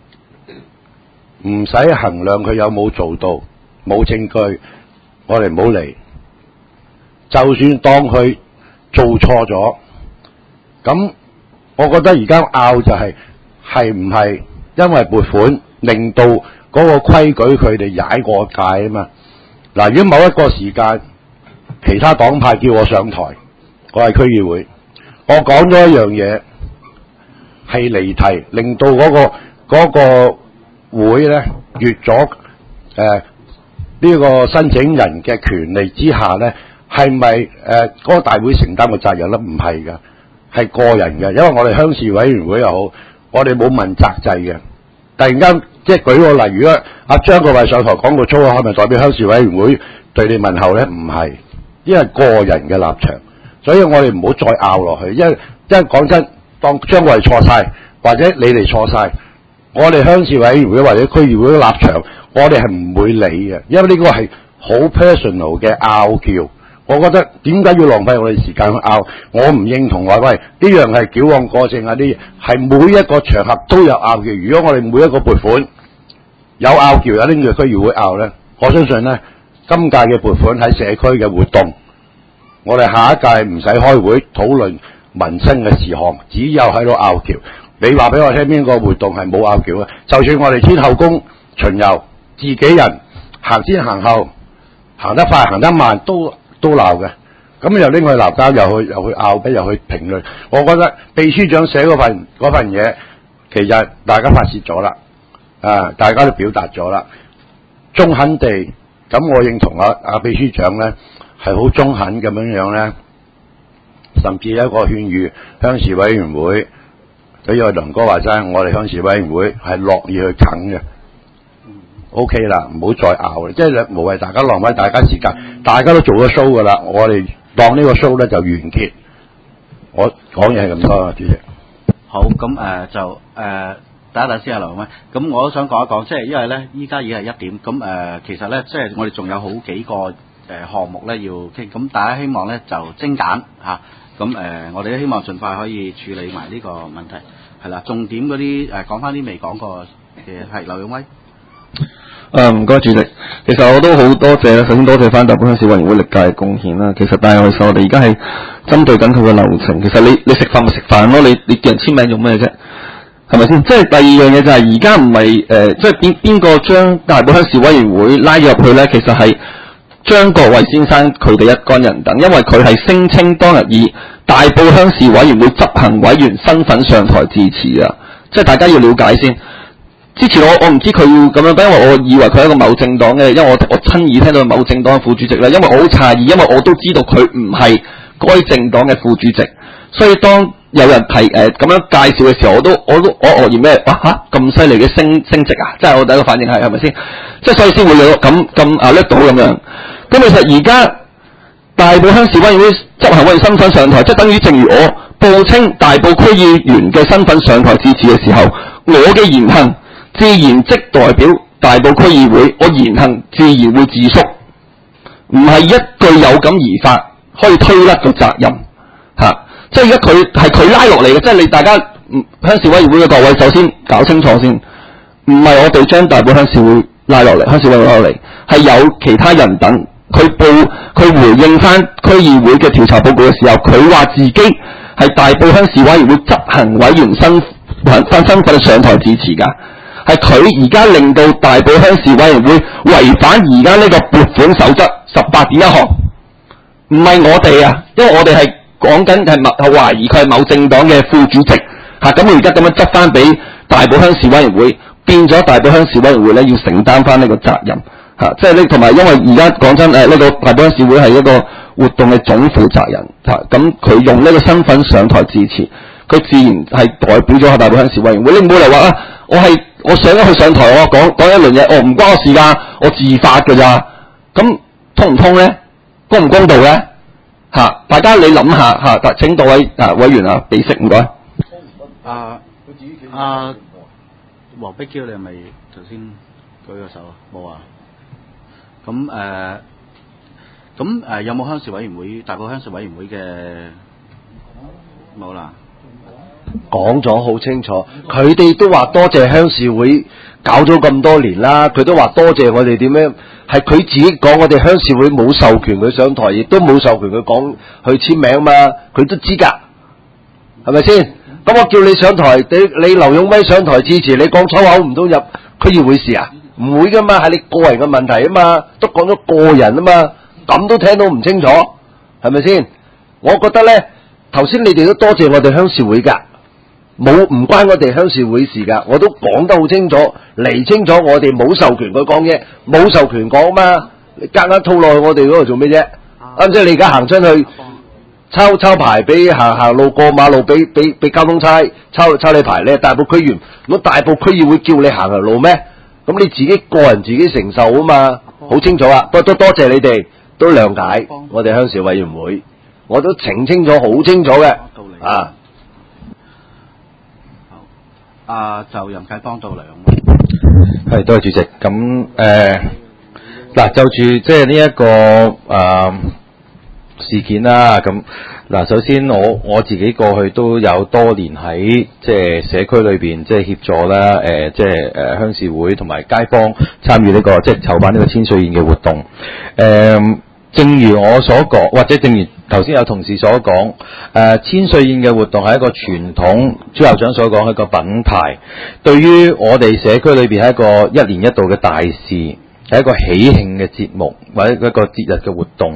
唔使衡量佢有冇做到，冇證據，我哋唔好嚟。就算當佢做錯咗，咁我覺得而家拗就係唔係因為撥款令到嗰個規矩佢哋踩過界啊嘛？嗱，如果某一個時間其他黨派叫我上台，我係區議會，我講咗一樣嘢係離題，令到嗰個會咧越咗呢個申請人嘅權利之下咧，係咪嗰個大會承擔嘅責任咧？唔係㗎，係個人嘅，因為我哋鄉事委員會又好，我哋冇問責制嘅。突然間即係舉個例，如果阿張國偉上台講個粗口，係咪代表鄉事委員會對你問候咧？唔係，因為個人嘅立場，所以我哋唔好再拗落去。因為講真，當張國偉錯晒，或者你哋錯晒，我哋鄉事委員會或者區議會嘅立場，我哋係唔會理嘅，因為呢個係好 personal 嘅拗撬。我覺得點解要浪費我哋時間去拗？我唔認同話喂，呢樣係矯枉過正啊！啲係每一個場合都有拗撬。如果我哋每一個撥款有拗撬，有拎住區議會拗咧，我相信咧今屆嘅撥款喺社區嘅活動，我哋下一屆唔使開會討論民生嘅事項，只有喺度拗撬。你話俾我聽邊個活動係冇拗撬啊？就算我哋天後宮巡遊，自己人行先行後，行得快行得慢都鬧嘅，咁又拎去鬧交，又去拗，又去評論。我覺得秘書長寫嗰份嘢，其實大家發泄咗啦，大家都表達咗啦，中肯地。咁我認同阿秘書長咧係好中肯咁樣咧，甚至有一個勸喻鄉事委員會，對於梁哥話齋，我哋鄉事委員會係樂意去啃嘅。OK 啦，唔好再拗啦，即係無謂大家浪費大家時間，大家都做咗 show 噶啦，我哋當呢個 show 咧就完結。我講嘢係咁多啊，主席。 好，咁等一等先啊，梁永威。咁我都想講一講，即係因為咧，依家已經係1點，咁其實咧，即係我哋仲有好幾個項目咧要傾，咁大家希望咧就精簡嚇，咁我哋都希望盡快可以處理埋呢個問題，係啦，重點嗰啲講翻啲未講過嘅係劉永威。 唔該主席，其實我都好多謝啦，首先多謝翻大埔鄉事委員會歷屆嘅貢獻啦。其實但係我哋而家係針對緊佢嘅流程。其實你食飯咪食飯咯，你叫人簽名做咩啫？係咪先？即係第二樣嘢就係而家唔係即係邊個將大埔鄉事委員會拉咗入去咧？其實係張國偉先生佢哋一干人等，因為佢係聲稱當日以大埔鄉事委員會執行委員身份上台致辭啊！即係大家要了解先。之前我唔知佢要咁樣，因為我以為佢係一個某政黨嘅，因為我親耳聽到某政黨嘅副主席啦。因為我好詫異，因為我都知道佢唔係該政黨嘅副主席，所以當有人提咁樣介紹嘅時候，我愕然咩？哇嚇咁犀利嘅升職啊！即係我第一個反應係咪先？即係所以先會有咁叻到咁樣。咁其實而家大埔鄉事委員會執行委員身份上台，即係等於正如我報稱大埔區議員嘅身份上台致辭嘅時候，我嘅言行自然即代表大埔區議會，我言行自然會自肅，唔係一句有感而發可以推甩個責任嚇。即係而家係佢拉落嚟嘅，即係你大家鄉事委員會嘅各位首先搞清楚先，唔係我哋將大埔鄉事會拉落嚟，鄉事委員會拉落嚟係有其他人等。佢回應翻區議會嘅調查報告嘅時候，佢話自己係大埔鄉事委員會執行委員身份上台致辭㗎。係佢而家令到大埔鄉事委員會違反而家呢個撥款守則18.1項，唔係我哋啊，因為我哋係講緊係懷疑佢係某政黨嘅副主席嚇，咁我而家咁樣執翻俾大埔鄉事委員會，變咗大埔鄉事委員會咧要承擔翻呢個責任嚇，即係呢同埋因為而家講真呢個大埔鄉事會係一個活動嘅總負責人嚇，咁佢用呢個身份上台致辭，佢自然係代表咗大埔鄉事委員會，你唔好嚟話啊，我上咗去上台，我講一輪嘢，唔關我事㗎，我自發㗎咋，咁通唔通咧？ 公唔公道咧？大家你諗下嚇，請各位委員俾息唔該。 黃碧嬌，你係咪頭先舉個手啊？冇啊。咁有冇鄉事委員會大埔鄉事委員會嘅冇啦？ 講咗好清楚，佢哋都話多謝鄉事會搞咗咁多年啦，佢都話多謝我哋點樣，係佢自己講我哋鄉事會冇授權佢上台，亦都冇授權佢講去簽名嘛，佢都知㗎，係咪先？咁我叫你上台，你劉勇威上台支持，你講粗口唔通入區議會事啊？唔會㗎嘛，係你個人嘅問題啊嘛，都講咗個人啊嘛，咁都聽到唔清楚，係咪先？我覺得咧，頭先你哋都多謝我哋鄉事會㗎。唔關我哋鄉事會事㗎，我都講得好清楚，釐清楚我哋冇授權佢講嘢，冇授權講嘛，你夾硬套落去我哋嗰度做咩啫？啱唔啱？你而家行出去抄牌俾行路過馬路俾交通差抄你牌，你係大埔區議員，咁大埔區議會叫你行路咩？咁你自己個人自己承受啊嘛，好清楚啊！都多謝你哋都諒解我哋鄉事委員會，我都澄清咗好清楚嘅啊。 就任啟邦到梁。 係，多謝主席。咁就住即係呢一個事件啦。咁首先我自己過去都有多年喺即係社區裏邊即係協助啦，即係鄉事會同埋街坊參與呢個即係籌辦呢個千歲宴嘅活動。正如我所講，或者正如頭先有同事所講，千歲宴嘅活動係一個傳統，朱校長所講係一個品牌，對於我哋社區裏邊係一個一年一度嘅大事，係一個喜慶嘅節目或者一個節日嘅活動。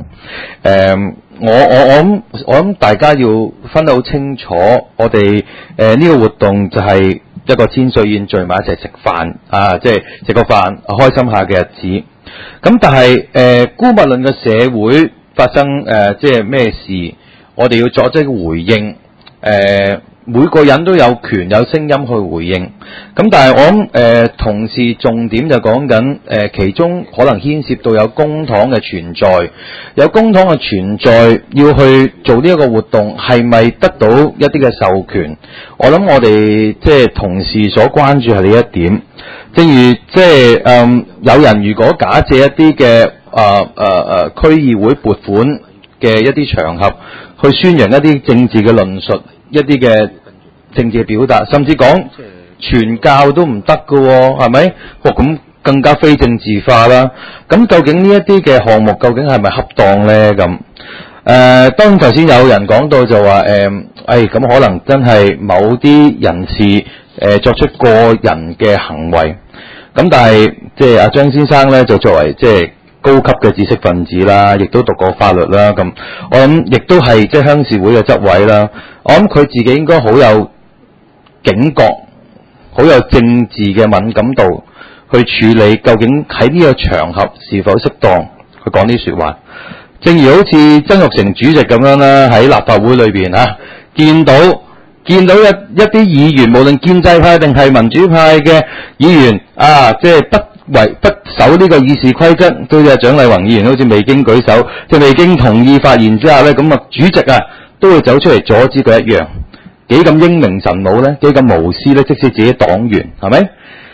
我諗大家要分得好清楚，我哋呢個活動就係一個千歲宴，聚埋一齊食飯即係食個飯，開心下嘅日子。咁但係姑勿論嘅社會發生即係咩事，我哋要作出一個回應。每個人都有權有聲音去回應。咁但係我諗同事重點就講緊其中可能牽涉到有公帑嘅存在，有公帑嘅存在要去做呢一個活動，係咪得到一啲嘅授權？我諗我哋即係同事所關注係呢一點。正如即係有人如果假借一啲嘅區議會撥款嘅一啲場合，去宣揚一啲政治嘅論述，一啲嘅政治嘅表達，甚至講傳教都唔得㗎喎，係咪？咁更加非政治化啦。咁究竟呢一啲嘅項目究竟係咪恰當咧？咁當然頭先有人講到就話咁可能真係某啲人士作出個人嘅行為。咁但係即係阿張先生咧，就作為即係高級嘅知識分子啦，亦都讀過法律啦。咁我諗亦都係即係鄉事會嘅執委啦。我諗佢自己應該好有警覺，好有政治嘅敏感度去處理，究竟喺呢個場合是否適當去講啲說話。正如好似曾鈺成主席咁樣啦，喺立法會裏邊見到一啲議員，無論建制派定係民主派嘅議員即係不守呢個議事規則，都似蔣麗芸議員好似未經舉手，即係未經同意發言之下咧，咁主席都會走出嚟阻止佢一樣，幾咁英明神武咧，幾咁無私咧，即使自己黨員係咪？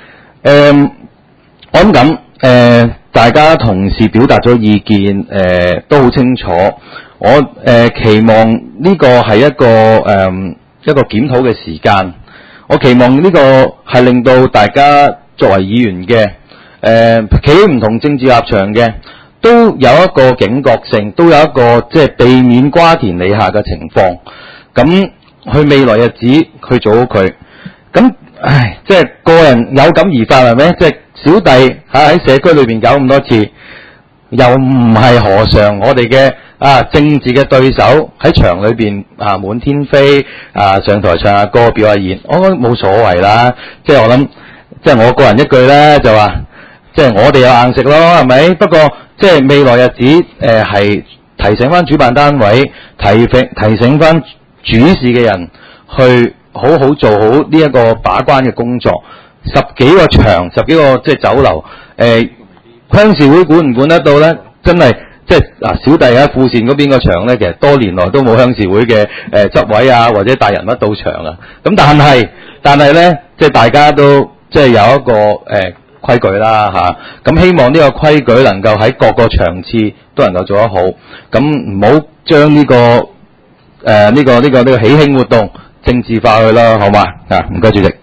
我諗咁大家同事表達咗意見，都好清楚。我期望呢個係一個檢討嘅時間，我期望呢個係令到大家作為議員嘅，企喺唔同政治立場嘅，都有一個警覺性，都有一個即係避免瓜田李下嘅情況。咁去未來日子去做好佢。咁即係個人有感而發係咪？即係小弟喺社區裏邊搞咁多次，又唔係何嘗我哋嘅政治嘅對手喺場裏邊滿天飛上台唱下歌表下演，我覺得冇所謂啦。即係我諗，即係我個人一句咧就話，即係我哋有硬食咯，係咪？不過即係未來日子係提醒翻主辦單位，提醒翻主事嘅人去好好做好呢一個把關嘅工作。10幾個場，10幾個即係酒樓，鄉事會管唔管得到咧？真係即係嗱，小弟喺富善嗰邊個場咧，其實多年來都冇鄉事會嘅執委啊，或者大人物到場啊。咁但係咧，即係大家都即係有一個規矩啦嚇。咁希望呢個規矩能夠喺各個場次都能夠做得好。咁唔好將呢個喜慶活動政治化去啦，好嘛？唔該主席。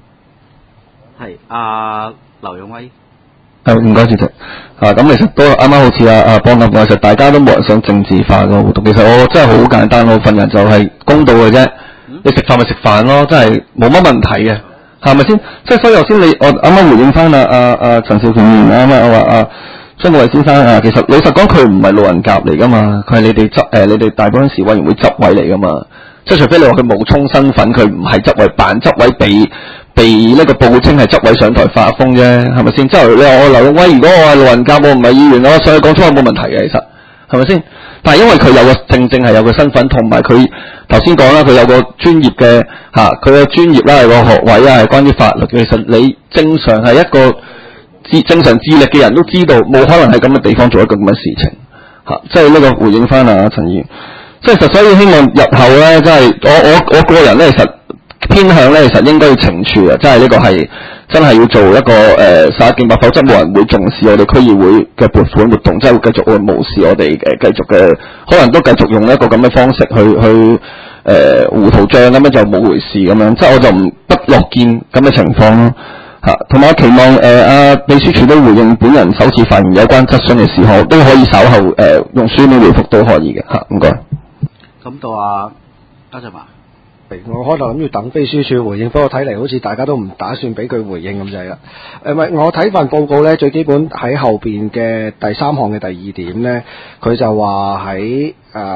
係劉勇威。 唔該主席。咁其實都啱啱好似阿邦咁講，其實大家都冇人想政治化個活動。其實我真係好簡單，我份人就係公道嘅啫。你食飯咪食飯咯，真係冇乜問題嘅，係咪先？即係所以頭先我啱啱回應翻陳兆權議員啱啱我話張國偉先生其實老實講佢唔係路人甲嚟噶嘛，佢係你哋大埔鄉事委員會執委嚟噶嘛。即係除非你話佢冒充身份，佢唔係執委，扮執委被呢個報稱係執委上台發瘋啫，係咪先？即係你話我劉勇威，如果我係路人甲，我唔係議員，我上去講粗口冇問題嘅，其實係咪先？但係因為佢有個正係有個身份，同埋佢頭先講啦，佢有個專業嘅佢嘅專業啦，係個學位啊，係關於法律嘅。其實你正常係一個正常智力嘅人都知道，冇可能喺咁嘅地方做一個咁嘅事情即係呢個回應翻陳議員。即係所以希望日後咧，真係我個人咧，其實偏向咧，其實應該要懲處啊！即係呢個係真係要做一個殺一儆百，否則冇人會重視我哋區議會嘅撥款活動，即係會繼續會無視我哋繼續嘅，可能都繼續用一個咁嘅方式去糊塗帳咁樣就冇回事咁樣，即係我就不樂見咁嘅情況咯同埋我期望秘書處都回應本人首次發言有關質詢嘅時候，都可以稍後用書面回覆都可以嘅唔該。 咁到家陣華。 我可能諗住等秘書處回應，不過睇嚟好似大家都唔打算俾佢回應咁滯啦。我睇份報告呢，最基本喺後邊嘅第3項嘅第2點呢，佢就話喺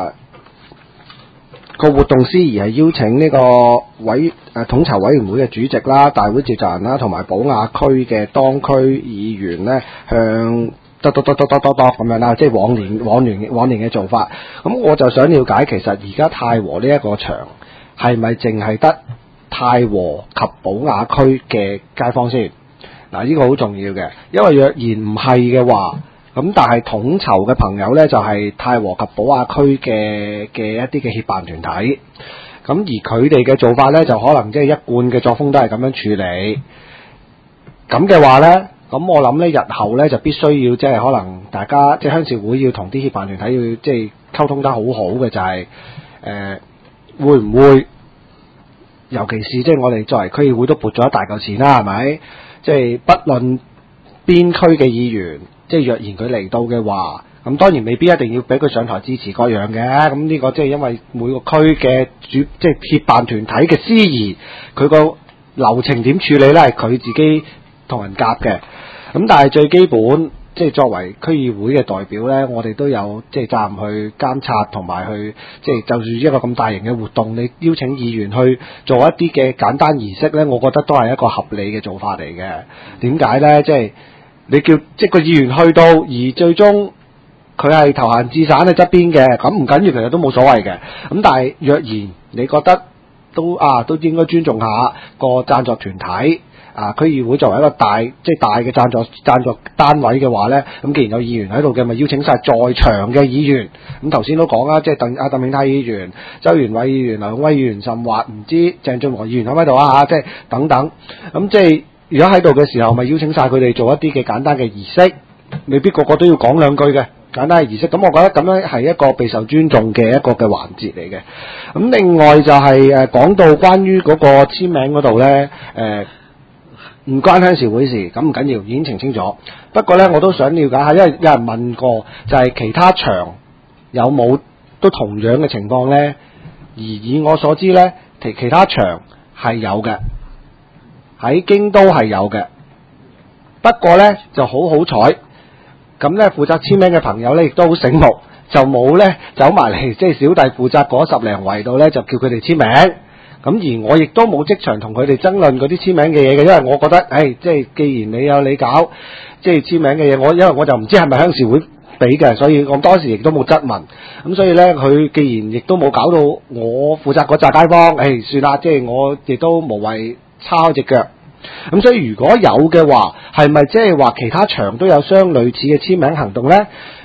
個活動司儀係邀請呢個統籌委員會嘅主席啦、大會召集人啦，同埋寶雅區嘅當區議員呢，向咁樣啦，即係往年嘅做法。咁我就想了解，其實而家太和呢一個場係咪淨係得太和及寶雅區嘅街坊先？嗱，呢個好重要嘅，因為若然唔係嘅話，咁但係統籌嘅朋友呢，就係太和及寶雅區嘅一啲嘅協辦團體。咁而佢哋嘅做法呢，就可能即係一貫嘅作風都係咁樣處理。咁嘅話呢，咁我諗呢，日後呢，就必須要即係可能大家即係鄉事會要同啲協辦團體要即係溝通得好好嘅，就係會唔會，尤其是即係我哋作為區議會都撥咗一大嚿錢啦，係咪？即係不論邊區嘅議員，即係若然佢嚟到嘅話，咁當然未必一定要俾佢上台支持各樣嘅。咁呢個即係因為每個區嘅即係協辦團體嘅司儀，佢個流程點處理咧，係佢自己同人夾嘅。咁但係最基本。即係作為區議會嘅代表呢，我哋都有即係責任去監察同埋去即係就住一個咁大型嘅活動，你邀請議員去做一啲嘅簡單儀式呢，我覺得都係一個合理嘅做法嚟嘅。點解呢？即係你叫即係個議員去到，而最終佢係投閒置散喺側邊嘅，咁唔緊要，其實都冇所謂嘅。咁但係若然你覺得都應該尊重下個贊助團體。區議會作為一個大嘅贊助單位嘅話呢，咁既然有議員喺度嘅，咪邀請晒在場嘅議員。咁頭先都講啦，即係鄧永泰議員、周元偉議員、劉永威議員，甚或唔知鄭俊和議員喺唔喺度啊？即係等等。咁即係如果喺度嘅時候，咪邀請晒佢哋做一啲嘅簡單嘅儀式，未必個個都要講兩句嘅簡單嘅儀式。咁我覺得咁樣係一個備受尊重嘅一個嘅環節嚟嘅。咁另外就係講到關於嗰個簽名嗰度呢。唔關鄉事會事，咁唔緊要，已經澄清咗。不過呢，我都想了解下，因為有人問過，就係其他場有冇都同樣嘅情況呢？而以我所知呢，其他場係有嘅，喺京都係有嘅。不過呢，就好彩，咁呢負責簽名嘅朋友呢，亦都好醒目，就冇呢走埋嚟，即係小弟負責嗰10零圍度呢，就叫佢哋簽名。咁而我亦都冇即場同佢哋爭論嗰啲簽名嘅嘢嘅，因為我覺得，即係既然你有你搞，即係簽名嘅嘢，因為我就唔知係咪鄉事會俾嘅，所以我當時亦都冇質問。咁所以呢，佢既然亦都冇搞到我負責嗰紮街坊，算啦，即係我亦都無謂叉開隻腳。咁所以如果有嘅話，係咪即係話其他場都有相類似嘅簽名行動呢？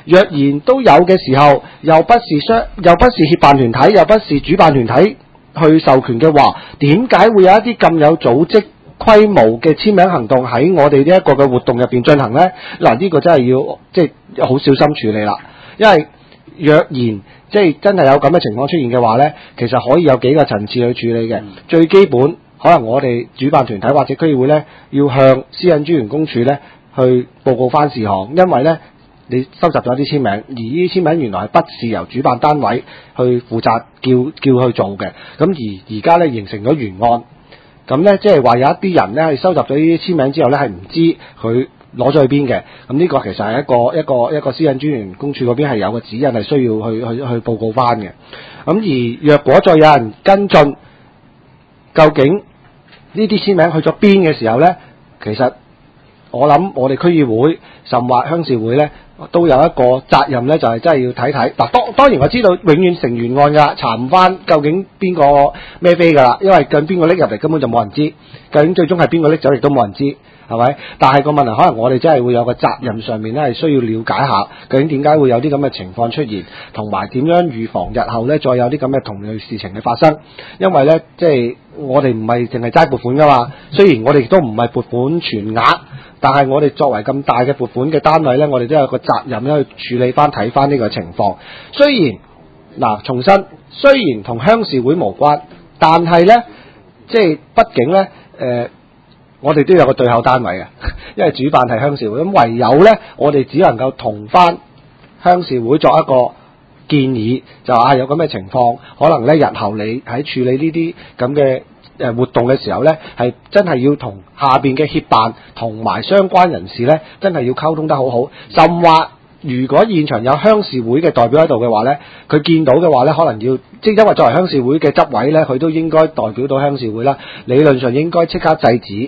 若然都有嘅時候，又不是協辦團體，又不是主辦團體去授權嘅話，點解會有一啲咁有組織規模嘅簽名行動喺我哋呢一個嘅活動入邊進行呢？嗱，呢個真係要即係好小心處理啦，因為若然即係真係有咁嘅情況出現嘅話呢，其實可以有幾個層次去處理嘅。最基本可能我哋主辦團體或者區議會呢，要向私隱專員公署呢去報告翻事項，因為呢，你收集咗啲簽名，而呢啲簽名原來係不是由主辦單位去負責叫去做嘅，咁而家呢，形成咗原案，咁呢，即係話有一啲人呢係收集咗呢啲簽名之後呢，係唔知佢攞咗去邊嘅，咁呢個其實係一個私隱專員公署嗰邊係有個指引係需要去報告翻嘅。咁而若果再有人跟進，究竟呢啲簽名去咗邊嘅時候呢，其實我諗我哋區議會甚或鄉事會呢，都有一個責任呢，就係真係要睇睇。嗱，當然我知道永遠成原案㗎，查唔翻究竟邊個孭飛㗎啦，因為究竟邊個拎入嚟根本就冇人知，究竟最終係邊個拎走亦都冇人知，係咪？但係個問題可能我哋真係會有個責任上面呢，係需要了解下究竟點解會有啲咁嘅情況出現，同埋點樣預防日後呢再有啲咁嘅同類事情嘅發生。因為呢，即係我哋唔係淨係齋撥款㗎嘛，雖然我哋都唔係撥款全額。但係我哋作為咁大嘅撥款嘅單位呢，我哋都有個責任咧去處理翻睇翻呢個情況。雖然嗱，重申，雖然同鄉事會無關，但係呢，即係畢竟呢，我哋都有個對口單位嘅，因為主辦係鄉事會，咁唯有呢，我哋只能夠同翻鄉事會作一個建議，就話有咁嘅情況，可能呢日後你喺處理呢啲咁嘅活動嘅時候呢，係真係要同下邊嘅協辦同埋相關人士呢，真係要溝通得好好。甚或如果現場有鄉事會嘅代表喺度嘅話呢，佢見到嘅話呢，可能要即係因為作為鄉事會嘅執委呢，佢都應該代表到鄉事會啦。理論上應該即刻制止，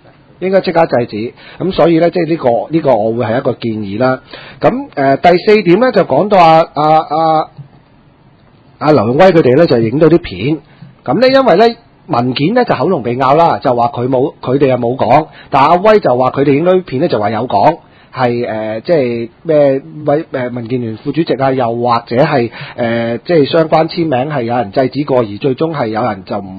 咁所以呢，即係呢個我會係一個建議啦。咁第四點呢，就講到劉永威佢哋呢，就影到啲片，咁呢，因為呢。文件咧就口龍鼻拗啦，就話佢哋又冇講，但阿威就話佢哋影到啲片咧就話有講，係即係咩民建聯副主席啊，又或者係即係相關簽名係有人制止過，而最終係有人就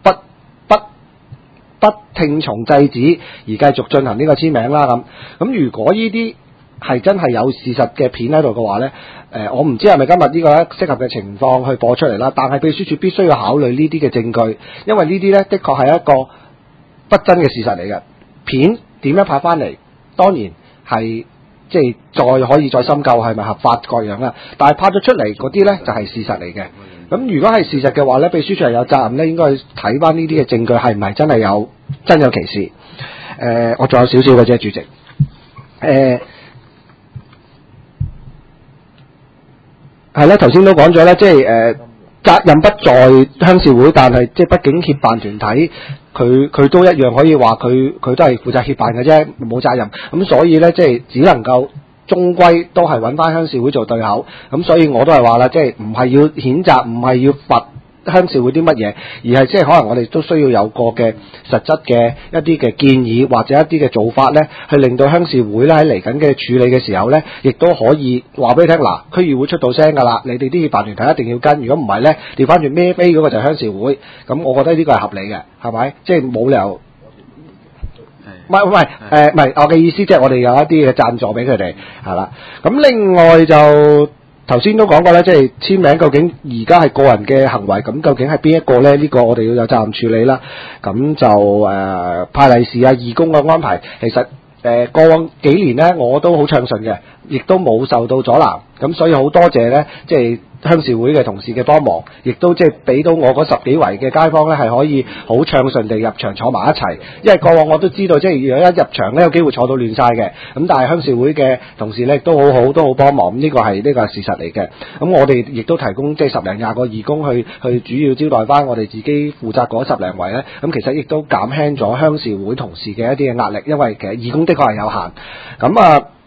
不聽從制止而繼續進行呢個簽名啦咁。咁如果呢啲係真係有事實嘅片喺度嘅話呢，我唔知係咪今日呢個適合嘅情況去播出嚟啦。但係秘書處必須要考慮呢啲嘅證據，因為呢啲呢的確係一個不真嘅事實嚟嘅。片點樣拍翻嚟，當然係即係再可以再深究係咪合法各樣啦。但係拍咗出嚟嗰啲呢，就係事實嚟嘅。咁如果係事實嘅話呢，秘書處係有責任呢，應該去睇翻呢啲嘅證據係唔係真係真有其事。我仲有少少嘅啫，主席。係啦，頭先都講咗啦，即係責任不在鄉事會，但係即係畢竟協辦團體，佢都一樣可以話佢都係負責協辦嘅啫，冇責任。咁所以咧，即係只能夠終歸都係揾翻鄉事會做對口。咁所以我都係話啦，即係唔係要譴責，唔係要罰鄉事會啲乜嘢，而係即係可能我哋都需要有個嘅實質嘅一啲嘅建議或者一啲嘅做法咧，去令到鄉事會咧喺嚟緊嘅處理嘅時候咧，亦都可以話俾你聽，嗱，區議會出到聲㗎啦，你哋啲協辦團體一定要跟，如果唔係咧，調翻轉孭飛嗰個就係鄉事會，咁我覺得呢個係合理嘅，係咪？即係冇理由。唔係，我嘅意思即係我哋有一啲嘅贊助俾佢哋，係啦。咁另外就頭先都講過咧，即係簽名究竟而家係個人嘅行為，咁究竟係邊一個咧？呢個我哋要有責任處理啦。咁就派利是啊、義工嘅安排，其實過往幾年咧我都好暢順嘅，亦都冇受到阻攔。咁所以好多謝咧，即係鄉事會嘅同事嘅幫忙，亦都即係俾到我嗰10幾圍嘅街坊咧，係可以好暢順地入場坐埋一齊。因為過往我都知道，即係如果一入場咧，有機會坐到亂晒嘅。咁但係鄉事會嘅同事咧都好好，都好幫忙。呢個係事實嚟嘅。咁我哋亦都提供即係10零20個義工去主要招待翻我哋自己負責嗰10零圍咧。咁其實亦都減輕咗鄉事會同事嘅一啲嘅壓力，因為其實義工的確係有限。咁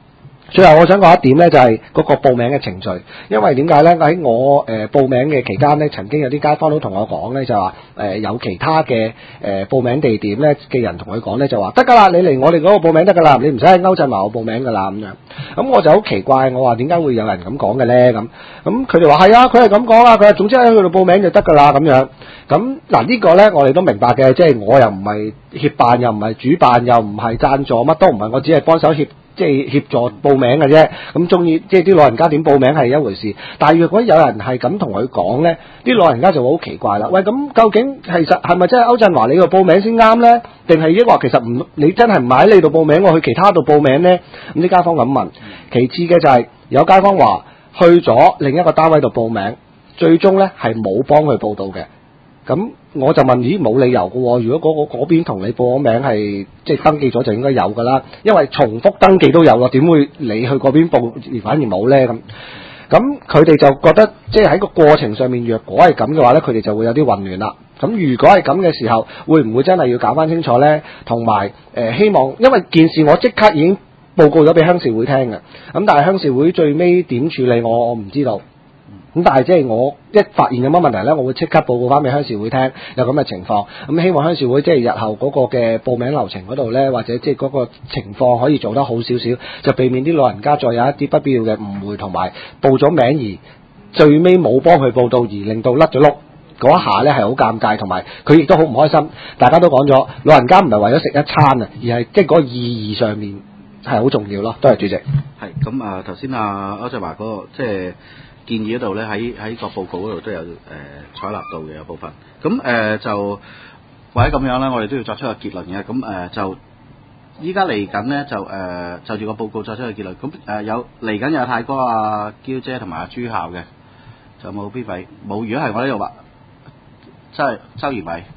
最後我想講一點咧，就係嗰個報名嘅程序，因為點解咧？喺我報名嘅期間咧，曾經有啲街坊都同我講咧，就話有其他嘅報名地點咧嘅人同佢講咧，就話得㗎啦，你嚟我哋嗰個報名得㗎啦，你唔使喺歐振華我報名㗎啦咁樣。咁我就好奇怪，我話點解會有人咁講嘅咧？咁佢哋話係啊，佢係咁講啊，佢話總之喺佢度報名就得㗎啦咁樣。咁嗱呢個咧，我哋都明白嘅，即係我又唔係協辦，又唔係主辦，又唔係贊助，乜都唔係，我只係幫手協助報名嘅啫。咁中意即係啲老人家點報名係一回事，但係如果有人係咁同佢講咧，啲老人家就會好奇怪啦。喂，咁究竟其實係咪真係歐振華你度報名先啱咧？定係抑或其實你真係唔係喺你度報名，我去其他度報名咧？咁啲街坊咁問。其次嘅就係有街坊話去咗另一個單位度報名，最終咧係冇幫佢報到嘅。咁我就問：咦，冇理由嘅喎？如果嗰邊同你報咗名係即係登記咗，就應該有㗎啦。因為重複登記都有咯，點會你去嗰邊報而反而冇咧？咁佢哋就覺得即係喺個過程上面，若果係咁嘅話咧，佢哋就會有啲混亂啦。咁如果係咁嘅時候，會唔會真係要搞翻清楚咧？同埋希望，因為件事我即刻已經報告咗俾鄉事會聽嘅。咁但係鄉事會最尾點處理我唔知道。咁但係即係我一發現有乜問題咧，我會即刻報告翻俾鄉事會聽有咁嘅情況。咁希望鄉事會即係日後嗰個嘅報名流程嗰度咧，或者即係嗰個情況可以做得好少少，就避免啲老人家再有一啲不必要嘅誤會，同埋報咗名而最尾冇幫佢報到，而令到甩咗碌嗰一下咧係好尷尬，同埋佢亦都好唔開心。大家都講咗，老人家唔係為咗食一餐啊，而係即係嗰個意義上面係好重要咯。多謝主席。 係咁啊，頭先歐振華嗰個即係建議嗰度咧，喺個報告嗰度都有採納到嘅有部分。咁就或者咁樣咧，我哋都要作出個結論嘅。咁就依家嚟緊咧，就住個報告作出個結論。咁有嚟緊有泰哥阿嬌姐同埋阿朱孝嘅，就冇邊位冇？如果係我呢度話，即係周賢偉。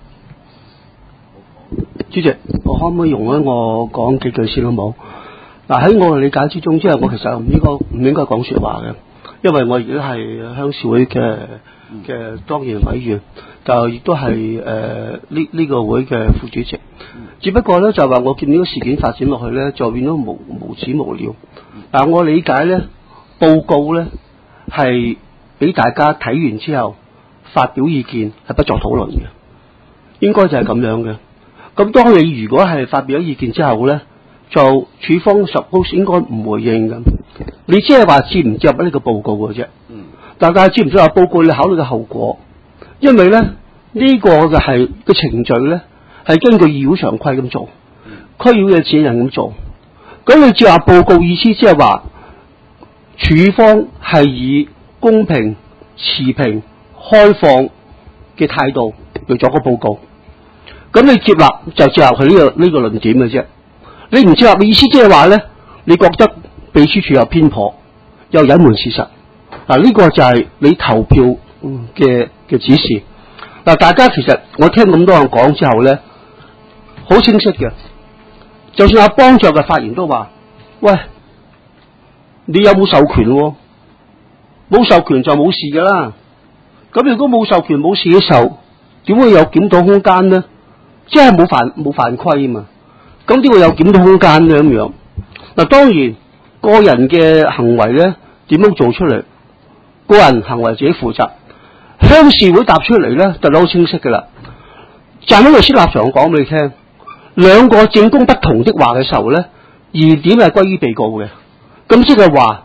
主席，我可唔可以容許我講幾句先好冇？嗱，喺我嘅理解之中，即係我其實唔應該講説話嘅。因為我而家係鄉事會嘅當然委員，就亦都係呢個會嘅副主席。只不過咧就話我見呢個事件發展落去咧，就變咗無止無了。嗱，我理解咧報告咧係俾大家睇完之後發表意見，係不作討論嘅，應該就係咁樣嘅。咁當你如果係發表咗意見之後咧，就處方 suppose 應該唔回應嘅。你只係話接唔接入呢個報告嘅啫，大家接唔接入報告，你考慮嘅後果，因為咧呢個嘅係個程序咧係根據議會常規咁做，區議會嘅指引咁做，咁你接入報告意思即係話，處方係以公平、持平、開放嘅態度嚟做個報告，咁你接納就接納佢呢個論點嘅啫，你唔接納嘅意思即係話咧，你覺得秘書處有偏頗，又隱瞞事實。嗱，呢個就係你投票嘅指示。嗱，大家其實我聽咁多人講之後咧，好清晰嘅。就算阿邦爵嘅發言都話：喂，你有冇授權？冇授權就冇事噶啦。咁如果冇授權冇事嘅時候，點會有檢討空間呢？即係冇犯規啊嘛。咁點會有檢討空間呢？咁樣嗱，當然。個人嘅行為咧，點樣做出嚟？個人行為自己負責。鄉事會答出嚟咧，就好清晰噶啦。站喺律師立場講俾你聽，兩個證供不同的話嘅時候咧，疑點係歸於被告嘅。咁即係話，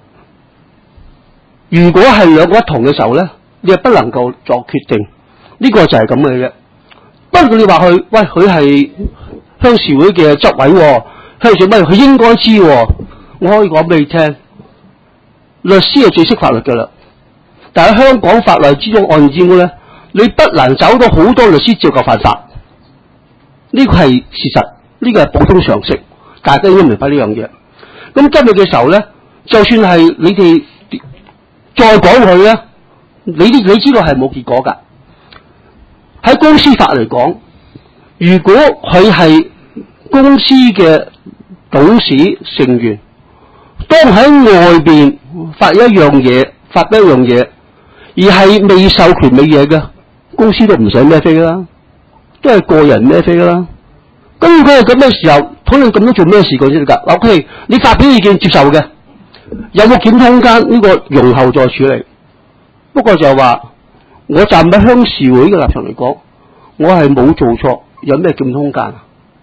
如果係兩個不同嘅時候咧，你係不能夠作決定。呢個就係咁嘅啫。不過你話佢，喂，佢係鄉事會嘅執委，鄉事乜？佢應該知。我可以講俾你聽，律師係最識法律㗎啦。但係香港法律之中案件咧，你不能找到好多律師照舊犯法。呢個係事實，呢個係普通常識，大家應該明白呢樣嘢。咁今日嘅時候咧，就算係你哋再講佢咧，你知道係冇結果㗎。喺公司法嚟講，如果佢係公司嘅董事成員，當喺外邊發表一樣嘢，而係未授權嘅嘢嘅，公司都唔使孭飛啦，都係個人孭飛啦。咁如果係咁嘅時候，討論咁多做咩事嘅啫㗎？OK，你發表意見接受嘅， 有冇檢討空間呢個容後再處理。不過就係話，我站喺鄉事會嘅立場嚟講，我係冇做錯，有咩檢討空間啊？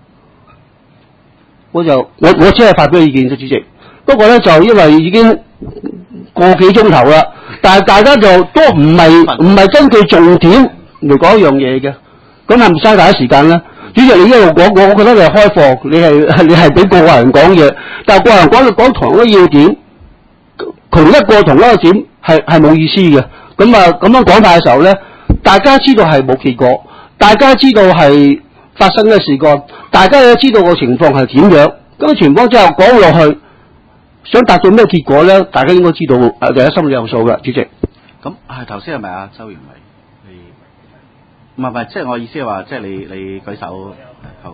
我只係發表意見啫，主席。不過咧就因為已經個幾鐘頭啦，但係大家就都唔係根據重點嚟講一樣嘢嘅，咁係唔嘥大家時間咧？主席，你一路講，我覺得你係開放，你係俾個人講嘢，但係個人講同一個要點，同一個點係冇意思嘅。咁啊咁樣講法嘅時候咧，大家知道係冇結果，大家知道係發生嘅事幹，大家都知道個情況係點樣。咁個情況之後講落去，想達到咩結果咧？大家應該知道第一心裏有數嘅，主席。 咁係頭先係咪啊？周元偉？唔係，即係我意思係話，即係你舉手好。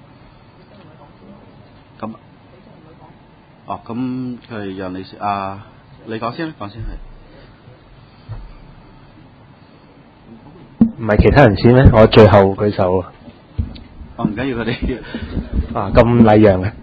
咁，咁佢讓你你講先啦，講先係。 唔係其他人先咩？我最後舉手啊。 唔緊要，佢哋咁禮讓嘅。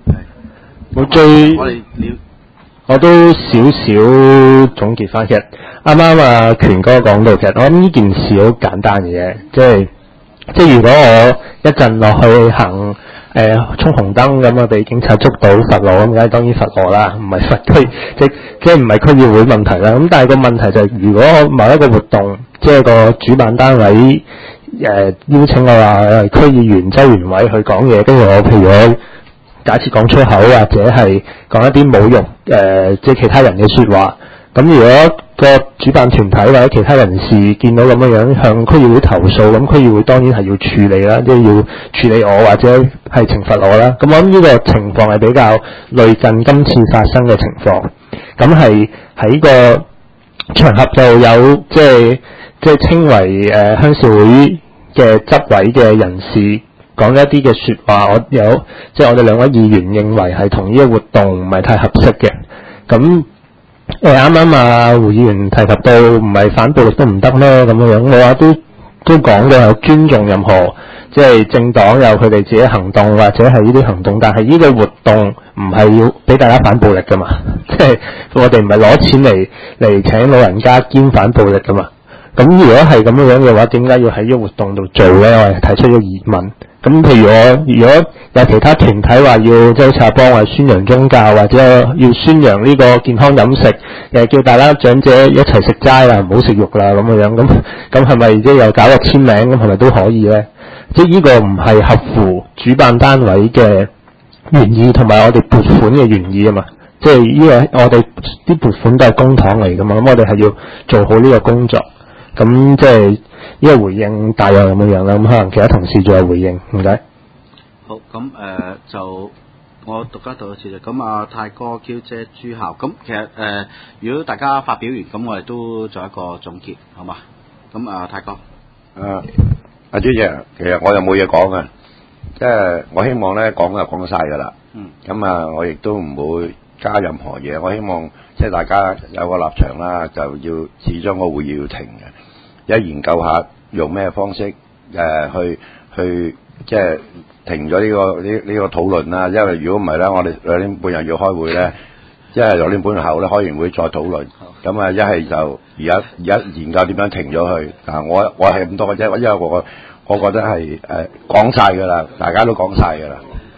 我都少少總結翻，其實啱啱權哥講到，其實我諗呢件事好簡單嘅啫，即係如果我一陣落去行衝紅燈咁啊，被警察捉到罰我咁，梗係當然罰我啦，唔係罰區，即係唔係區議會問題啦。咁但係個問題就係，如果某一個活動，即係個主辦單位邀請我話區議員周元偉去講嘢，跟住我譬如我假設講粗口或者係講一啲侮辱即係其他人嘅說話，咁如果個主辦團體或者其他人士見到咁樣向區議會投訴，咁區議會當然係要處理啦，即係要處理我或者係懲罰我啦。咁我諗呢個情況係比較類近今次發生嘅情況，咁係喺個場合就有即係稱為鄉事會嘅執委嘅人士講一啲嘅說話，即係我哋兩位議員認為係同呢個活動唔係太合適嘅。咁啱啱胡議員提及到唔係反暴力都唔得咩咁樣，我話都講到係尊重任何即係政黨有佢哋自己行動或者係呢啲行動，但係呢個活動唔係要俾大家反暴力噶嘛，即係我哋唔係攞錢嚟請老人家兼反暴力噶嘛。咁如果係咁樣嘅話，點解要喺呢個活動度做咧？我係提出咗疑問。咁譬如如果有其他團體話要即係好似阿邦話宣揚宗教或者要宣揚呢個健康飲食，叫大家長者一齊食齋啦，唔好食肉啦咁樣，咁係咪即係又搞個簽名，咁係咪都可以咧？即係呢個唔係合乎主辦單位嘅原意同埋我哋撥款嘅原意啊嘛。即係呢個我哋啲撥款都係公帑嚟噶嘛，咁我哋係要做好呢個工作。咁即係呢個回應大約咁樣啦，咁可能其他同事仲有回應，唔該。 好，咁就我獨家讀一次啫。咁泰哥、Q 姐、朱校，咁其實如果大家發表完，咁我哋都做一個總結，好嘛？咁泰哥。 阿朱姐，其實我又冇嘢講嘅，即係我希望咧講就講晒㗎啦。咁我亦都唔會加任何嘢，我希望即係大家有個立場啦，就要始終個會議要停嘅。一研究下用咩方式去即係停咗呢個討論啦。因為如果唔係咧，我哋2點半又要開會咧，即係2點半後咧開完會再討論。咁一係就而家研究點樣停咗佢。我係咁多嘅啫，因為我覺得係講晒㗎啦，大家都講晒㗎啦。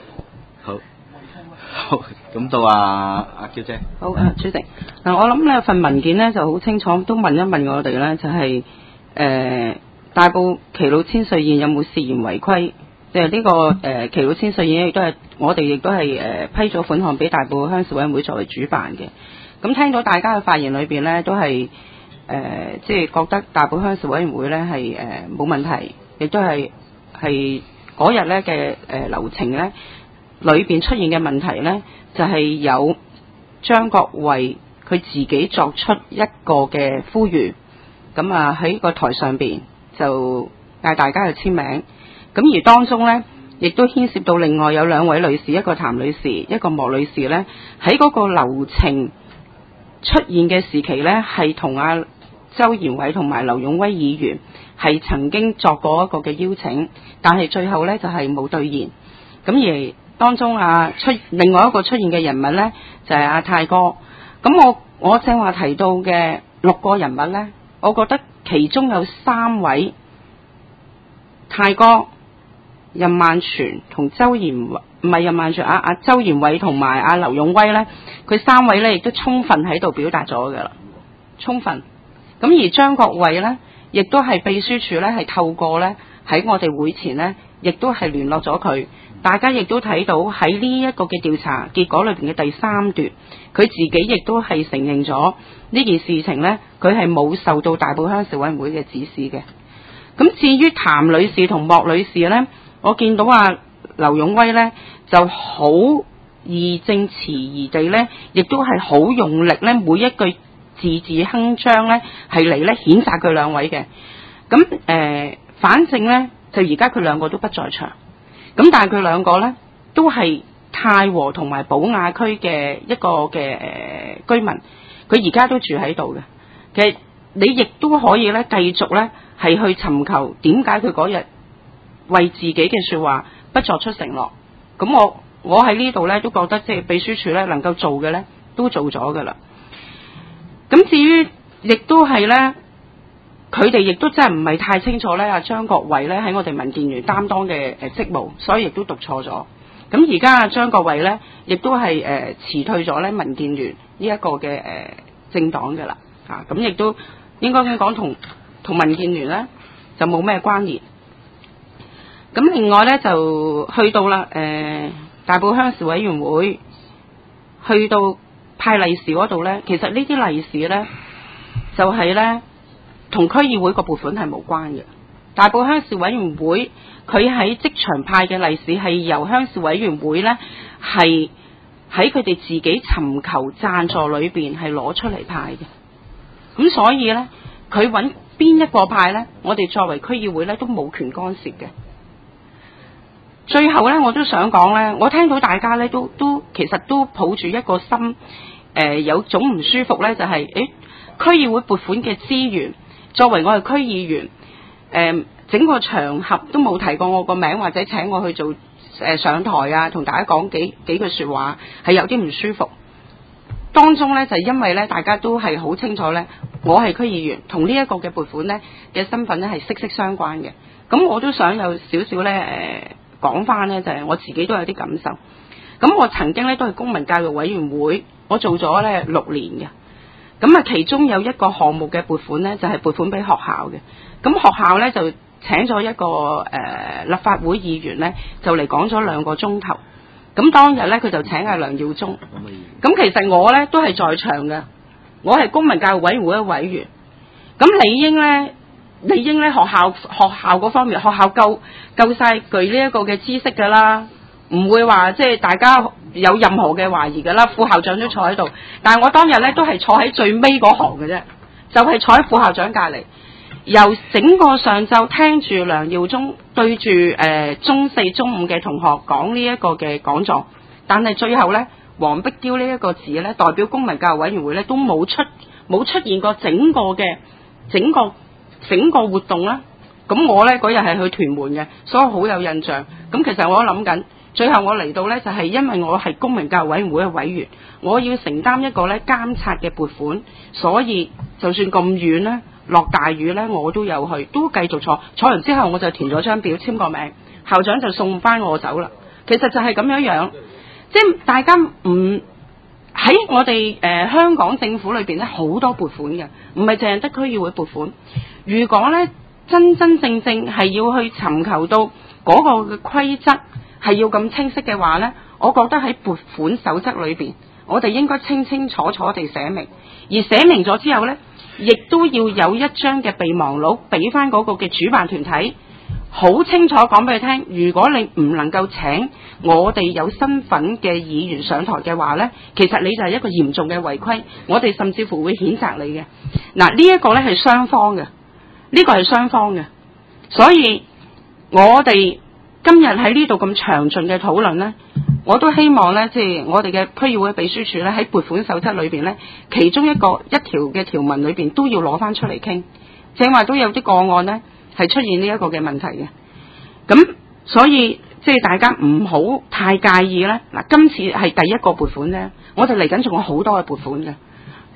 好，咁到阿嬌姐。 好，主席。嗱，我諗呢份文件咧就好清楚，都問一問我哋咧，就係大埔耆老千歲宴有冇涉嫌違規？即係呢個耆老千歲宴亦都係我哋亦都係批咗款項俾大埔鄉事委員會作為主辦嘅。咁聽到大家嘅發言裏邊咧，都係即係覺得大埔鄉事委員會咧係冇問題，亦都係嗰日咧嘅流程咧。裏邊出現嘅問題呢，就係有張國衛佢自己作出一個嘅呼籲，咁喺個台上邊就嗌大家去簽名，咁而當中呢，亦都牽涉到另外有2位女士，一個譚女士，一個莫女士呢，喺嗰個流程出現嘅時期呢，係同周賢偉同埋劉勇威議員係曾經作過一個嘅邀請，但係最後呢，就係冇兌現，咁而當中另外一個出現嘅人物呢，就係泰哥， 咁我正話提到嘅6個人物呢，我覺得其中有3位泰哥、任萬全同周延唔係任萬全周延偉同埋劉勇威呢，佢3位呢亦都充分喺度表達咗㗎啦，充分。咁而張國衛呢，亦都係秘書處呢係透過呢喺我哋會前呢，亦都係聯絡咗佢。大家亦都睇到喺呢一個嘅調查結果裏邊嘅第3段，佢自己亦都係承認咗呢件事情呢，佢係冇受到大埔鄉事委員會嘅指示嘅。咁至於譚女士同莫女士呢，我見到劉勇威呢就好義正辭嚴地呢，亦都係好用力呢，每一句字字鏗鏘呢係嚟呢譴責佢2位嘅。咁反正呢，就而家佢2個都不在場。咁但係佢2個呢，都係太和同埋寶雅區嘅一個嘅居民，佢而家都住喺度嘅。其實你亦都可以呢，繼續呢，係去尋求點解佢嗰日為自己嘅說話不作出承諾。咁我喺呢度呢，都覺得即係秘書處呢能夠做嘅呢，都做咗噶啦。咁至於亦都係呢，佢哋亦都真係唔係太清楚呢，張國衛呢喺我哋民建聯擔當嘅職務，所以亦都讀錯咗。咁而家張國衛呢，亦都係辭退咗呢民建聯呢一個嘅政黨㗎啦。咁亦都應該咁講，同民建聯呢就冇咩關聯。咁另外呢，就去到啦大埔鄉事委員會，去到派利是嗰度呢，其實呢啲利是呢，就係呢同區議會個撥款係無關嘅。大埔鄉事委員會佢喺職場派嘅利是係由鄉事委員會呢，係喺佢哋自己尋求贊助裏邊係攞出嚟派嘅。咁所以呢，佢揾邊一個派呢，我哋作為區議會呢都冇權干涉嘅。最後呢，我都想講呢，我聽到大家呢都其實都抱住一個心有種唔舒服呢，就係區議會撥款嘅資源，作為我係區議員，整個場合都冇提過我個名，或者請我去做上台同大家講幾句說話，係有啲唔舒服。當中呢，就因為呢，大家都係好清楚呢，我係區議員，同呢一個嘅撥款呢嘅身份呢係息息相關嘅。咁我都想有少少呢講翻呢，就係我自己都有啲感受。咁我曾經呢都係公民教育委員會，我做咗呢6年嘅。咁其中有一個項目嘅撥款呢，就係撥款俾學校嘅。咁學校呢，就請咗一個立法會議員呢，就嚟講咗2個鐘頭。咁當日呢，佢就請梁耀忠。咁其實我呢，都係在場嘅，我係公民教育委員會嘅委員。咁理應呢，學校嗰方面，學校夠晒具呢一個嘅知識㗎啦，唔會話即係大家有任何嘅懷疑㗎啦。副校長都坐喺度，但係我當日呢，都係坐喺最尾嗰行嘅啫，就係坐喺副校長隔離，由整個上晝聽住梁耀忠對住中4、中5嘅同學講呢一個嘅講座，但係最後呢，黃碧嬌呢一個字呢，代表公民教育委員會呢，都冇出現過整個活動啦。咁我呢嗰日係去屯門嘅，所以好有印象。咁其實我諗緊，最後我嚟到呢，就係因為我係公民教育委員會嘅委員，我要承擔一個呢監察嘅撥款，所以就算咁遠呢，落大雨呢，我都有去，都繼續坐完之後我就填咗張表簽個名，校長就送翻我走啦。其實就係咁樣，即係大家唔喺我哋香港政府裏邊呢，好多撥款嘅，唔係淨係得區議會撥款。如果呢真正係要去尋求到嗰個嘅規則係要咁清晰嘅話呢，我覺得喺撥款守則裏邊，我哋應該清清楚楚地寫明，而寫明咗之後呢，亦都要有一張嘅備忘錄俾翻嗰個嘅主辦團體，好清楚講俾佢聽，如果你唔能夠請我哋有身份嘅議員上台嘅話呢，其實你就係一個嚴重嘅違規，我哋甚至乎會譴責你嘅。嗱，呢一個呢係雙方嘅，呢個係雙方嘅，所以我哋今日喺呢度咁詳盡嘅討論呢，我都希望呢，即係我哋嘅區議會秘書處呢，喺撥款守則裏邊呢，其中一條嘅條文裏邊都要攞翻出嚟傾。正話都有啲個案呢係出現呢一個嘅問題嘅，咁所以即係大家唔好太介意呢。嗱，今次係第一個撥款呢，我哋嚟緊仲有好多嘅撥款嘅。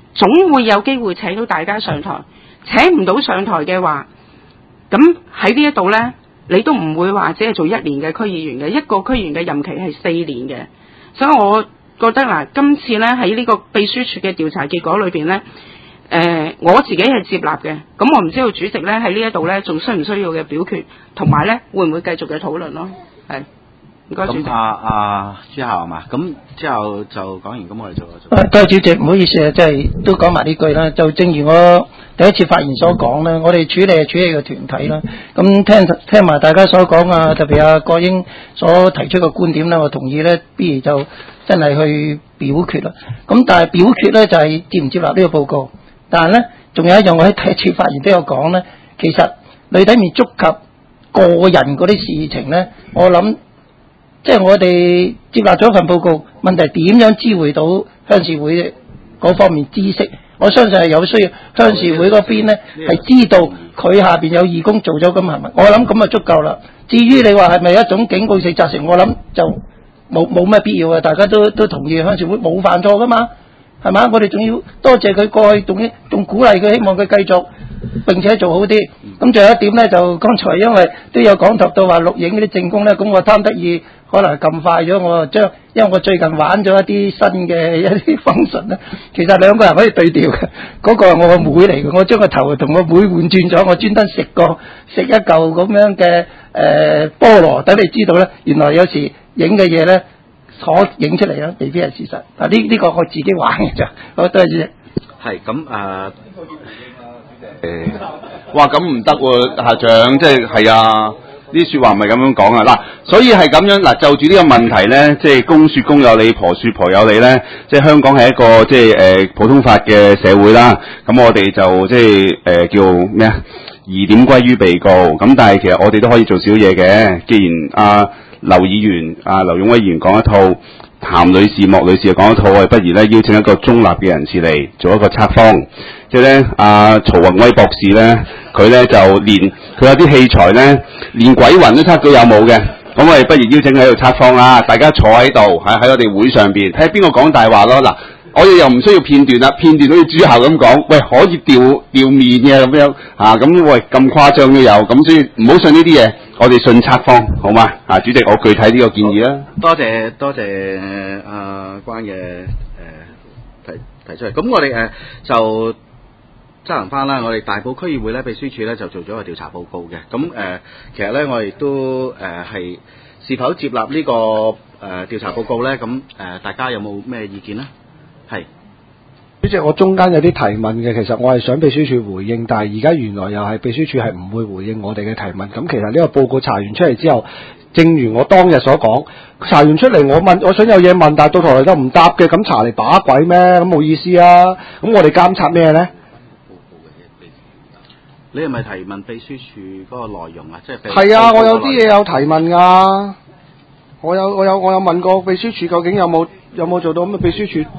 總會有機會請到大家上台。請唔到上台嘅話，咁喺呢一度呢，你都唔會話只係做1年嘅區議員嘅，一個區議員嘅任期係4年嘅。所以我覺得嗱，今次呢喺呢個秘書處嘅調查結果裏邊呢，我自己係接納嘅。咁我唔知道主席呢喺呢一度呢，仲需唔需要嘅表決，同埋呢會唔會繼續嘅討論咯？係。唔該主席。 咁朱校係嘛？咁之後就講完，咁我哋做。 多謝主席，唔好意思啊，即係都講埋呢句啦。就正如我第一次發言所講啦，我哋處理係處理個團體啦。咁聽埋大家所講啊，特別阿郭英所提出嘅觀點咧，我同意咧，不如就真係去表決啦。咁但係表決咧就係接唔接納呢個報告。但係咧，仲有一樣我喺第一次發言都有講咧，其實你睇面觸及個人嗰啲事情咧，我諗。即係我哋接納咗份報告，問題點樣知會到鄉事會嗰方面知識？我相信係有需要鄉事會嗰邊呢係知道佢下邊有義工做咗咁係咪？我諗咁就足夠啦。至於你話係咪一種警告性責成，我諗就冇咩必要啊！大家都同意鄉事會冇犯錯噶嘛，係嘛？我哋仲要多謝佢過去，仲鼓勵佢，希望佢繼續並且做好啲。咁仲有一點呢，就剛才因為都有講到話錄影嗰啲證供呢，咁我貪得意。可能撳快咗，我因為我最近玩咗一啲新嘅一啲 function 咧，其實兩個人可以對調嘅。嗰個係我個妹嚟嘅，我將個頭同個妹換轉咗，我專登食一嚿咁樣嘅菠蘿，等你知道咧，原來有時影嘅嘢咧，所影出嚟咧未必係事實。呢個我自己玩嘅咋，好多謝。 係咁哇咁唔得喎，校長，即係啊。啲説話唔係咁樣講啊！嗱，所以係咁樣嗱，就住呢個問題咧，即係公説公有理，婆説婆有理咧。即係香港係一個即係普通法嘅社會啦。咁我哋就即係叫咩啊？疑點歸於被告。咁但係其實我哋都可以做少嘢嘅。既然劉議員、劉勇威議員講一套，譚女士、莫女士又講一套，我哋不如咧邀請一個中立嘅人士嚟做一個測謊。即係咧，曹宏威博士咧，佢咧就佢有啲器材咧，連鬼魂都測到有冇嘅。咁我哋不如邀請佢喺度測謊啦，大家坐喺度喺我哋會上邊睇下邊個講大話咯。嗱，我哋又唔需要片段啦，片段好似朱校咁講，喂可以調面嘅咁樣咁喂咁誇張都有，咁所以唔好信呢啲嘢，我哋信測謊好嘛？主席，我具體呢個建議啦。 多謝關嘅提出嚟，咁我哋就。執行翻啦，我哋大埔區議會咧秘書處咧就做咗個調查報告嘅。咁其實咧我哋都係是否接納呢個調查報告咧？咁大家有冇咩意見呢？係主席，我中間有啲提問嘅，其實我係想秘書處回應，但係而家原來又係秘書處係唔會回應我哋嘅提問。咁其實呢個報告查完出嚟之後，正如我當日所講，查完出嚟我想有嘢問，但係到頭嚟都唔答嘅，咁查嚟把鬼咩？咁冇意思啊！咁我哋監察咩呢？ 你係咪提問秘書處嗰個內容啊？即係係啊，我有啲嘢有提問㗎。我有問過秘書處究竟有冇做到咁嘅秘書處？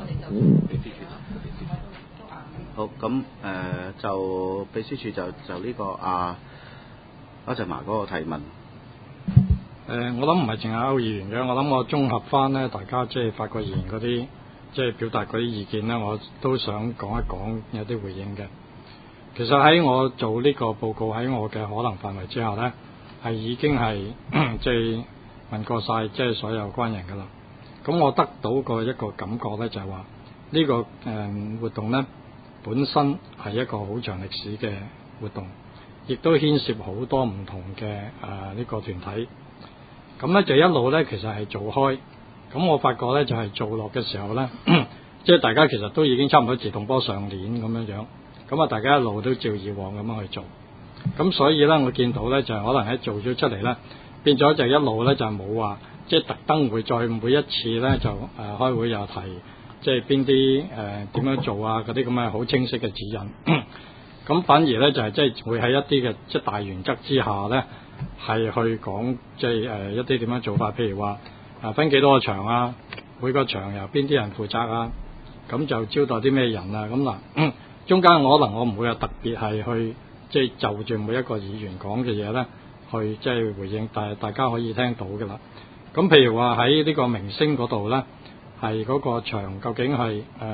好，咁就秘書處就呢個阿陳麻嗰個提問。 我諗唔係淨係歐議員嘅，我諗我綜合翻咧，大家即係發過言嗰啲，即係表達嗰啲意見咧，我都想講一講有啲回應嘅。其實喺我做呢個報告喺我嘅可能範圍之下呢，係已經係即係問過晒即係所有關人噶啦。咁我得到個一個感覺呢，就係話呢個活動呢本身係一個好長歷史嘅活動，亦都牽涉好多唔同嘅呢個團體。咁呢就一路呢其實係做開。咁我發覺呢就係做落嘅時候呢，即係大家其實都已經差唔多自動波上鏈咁樣樣。咁大家一路都照以往咁樣去做，咁所以咧，我見到咧就係可能喺做咗出嚟咧，變咗就一路咧就冇話，即係特登會再每一次咧就開會又提，即係邊啲點樣做啊嗰啲咁嘅好清晰嘅指引，咁反而咧就係即係會喺一啲嘅即係大原則之下咧，係去講即係一啲點樣做法，譬如話分幾多個場啊，每個場由邊啲人負責啊，咁就招待啲咩人啊，咁嗱。中間我唔會特別係去即係就住每一個議員講嘅嘢咧，去即係回應，但係大家可以聽到嘅啦。咁譬如話喺呢個明星嗰度咧，係嗰個場究竟係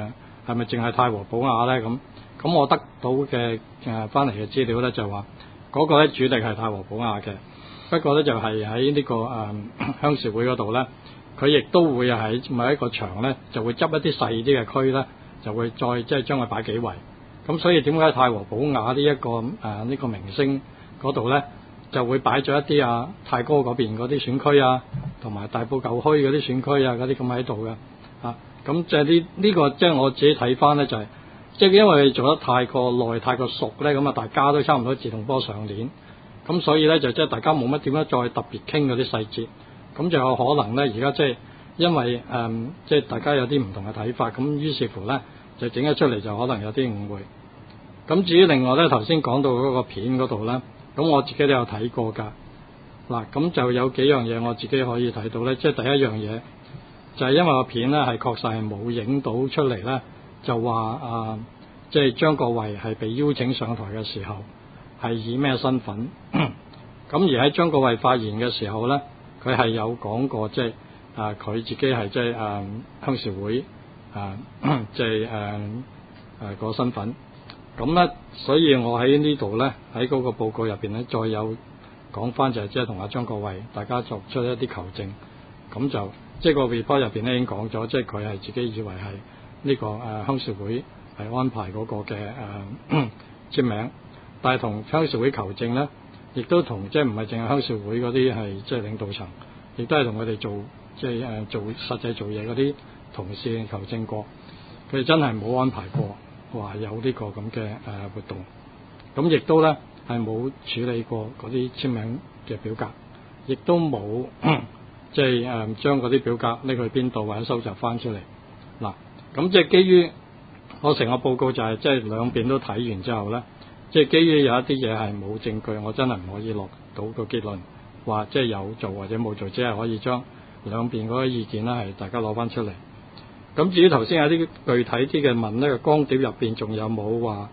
係咪淨係太和寶雅咧？咁我得到嘅翻嚟嘅資料咧就話嗰個咧主力係太和寶雅嘅，不過咧就係喺呢個鄉事會嗰度咧，佢亦都會喺某一個場咧就會執一啲細啲嘅區咧，就會再即係將佢擺幾圍。咁所以點解太和寶雅呢一個呢個明星嗰度咧就會擺咗一啲太哥嗰邊嗰啲選區啊，同埋大埔舊墟嗰啲選區啊嗰啲咁喺度嘅咁即係呢個即係我自己睇翻咧就係即係因為做得太過耐太過熟咧，咁大家都差唔多自動波上鏈，咁所以咧就即係大家冇乜點樣再特別傾嗰啲細節，咁就有可能咧而家即係因為即係大家有啲唔同嘅睇法，咁於是乎咧就整咗出嚟就可能有啲誤會。咁至於另外咧頭先講到嗰個片嗰度咧，咁我自己都有睇過㗎。嗱，咁就有幾樣嘢我自己可以睇到咧，即係第一樣嘢就係因為個片咧係確實係冇影到出嚟咧，就話即係張國衛係被邀請上台嘅時候係以咩身份？咁而喺張國衛發言嘅時候咧，佢係有講過即係佢自己係即係鄉事會即係個身份。咁咧，所以我喺呢度咧喺嗰個報告入邊咧，再有講翻就係即係同阿張國衛大家作出一啲求證，咁就即係個 report 入邊咧已經講咗，即係佢係自己以為係呢個鄉事會係安排嗰個嘅簽名，但係同鄉事會求證咧，亦都同即係唔係淨係鄉事會嗰啲係即係領導層，亦都係同佢哋做即係做實際做嘢嗰啲同事求證過，佢哋真係冇安排過。話有呢個咁嘅活動，咁亦都咧係冇處理過嗰啲簽名嘅表格，亦都冇即係將嗰啲表格拎去邊度或者收集翻出嚟。嗱，咁即係基於我成個報告就係即係兩邊都睇完之後咧，即係基於有一啲嘢係冇證據，我真係唔可以落到個結論話即係有做或者冇做，只係可以將兩邊嗰個意見咧係大家攞翻出嚟。咁至於頭先有啲具體啲嘅問呢個光碟入邊仲有冇話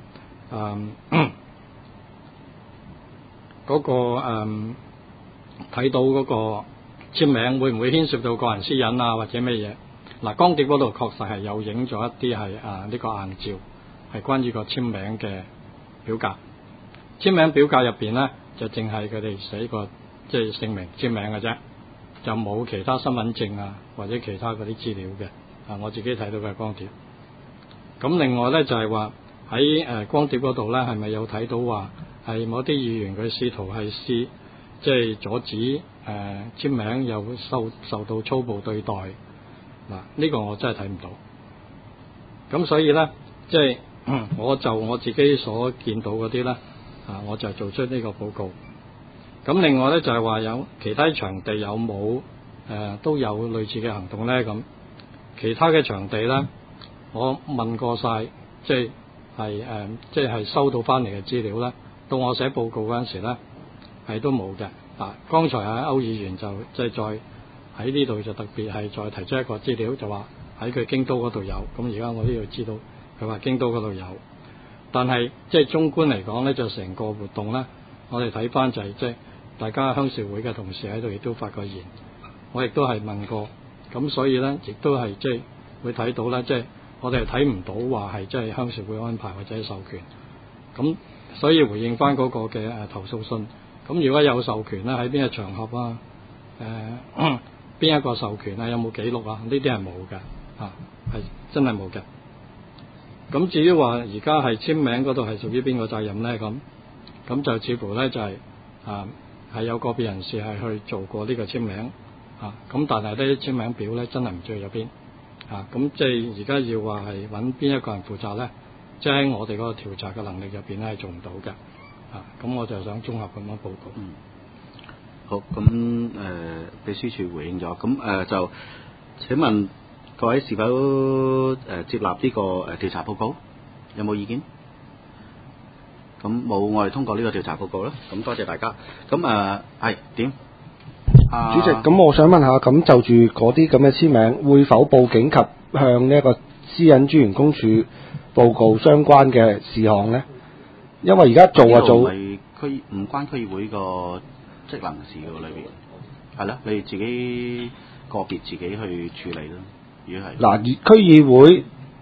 嗰個睇到嗰個簽名會唔會牽涉到個人私隱啊或者咩嘢？嗱，光碟嗰度確實係有影咗一啲係呢個硬照，係關於個簽名嘅表格。簽名表格入邊咧就淨係佢哋寫個即係姓名簽名嘅啫，就冇其他身份證啊或者其他嗰啲資料嘅。我自己睇到嘅光碟。咁另外咧就係話喺光碟嗰度咧，係咪有睇到話係某啲議員佢試圖係即係阻止簽名又受到粗暴對待？嗱，呢個我真係睇唔到。咁所以咧，即係我自己所見到嗰啲咧，我就做出呢個報告。咁另外咧就係話有其他場地有冇都有類似嘅行動咧？咁其他嘅場地咧，我問過晒，即係收到翻嚟嘅資料咧，到我寫報告嗰陣時咧，係都冇嘅。剛才歐議員就即係再喺呢度就特別係再提出一個資料，就話喺佢京都嗰度有。咁而家我呢度知道佢話京都嗰度有，但係即係綜觀嚟講咧，就成個活動咧，我哋睇翻就係即係大家鄉事會嘅同事喺度亦都發過言，我亦都係問過。咁所以咧，亦都係即係會睇到咧，即係我哋係睇唔到話係即係鄉事會安排或者授權。咁所以回應翻嗰個嘅投訴信，咁如果有授權咧，喺邊個場合啊？邊一個授權啊？有冇記錄啊？呢啲係冇嘅，係真係冇嘅。咁至於話而家係簽名嗰度係屬於邊個責任咧？咁就似乎咧就係係有個別人士係去做過呢個簽名。咁但係呢啲簽名表咧真係唔知去咗邊。咁即係而家要話係揾邊一個人負責咧，即係喺我哋嗰個調查嘅能力入邊咧係做唔到嘅。咁我就想綜合咁樣報告。 好，咁秘書處回應咗，咁就請問各位是否接納呢個調查報告？有冇意見？咁冇，我哋通過呢個調查報告啦。咁多謝大家。咁係點？ 主席，咁我想問下，咁就住嗰啲咁嘅簽名，會否報警及向呢一個私隱專員公署報告相關嘅事項呢？因為而家做唔關區議會個職能事嘅裏邊，係啦，你哋自己個別自己去處理咯。如果係嗱，區議會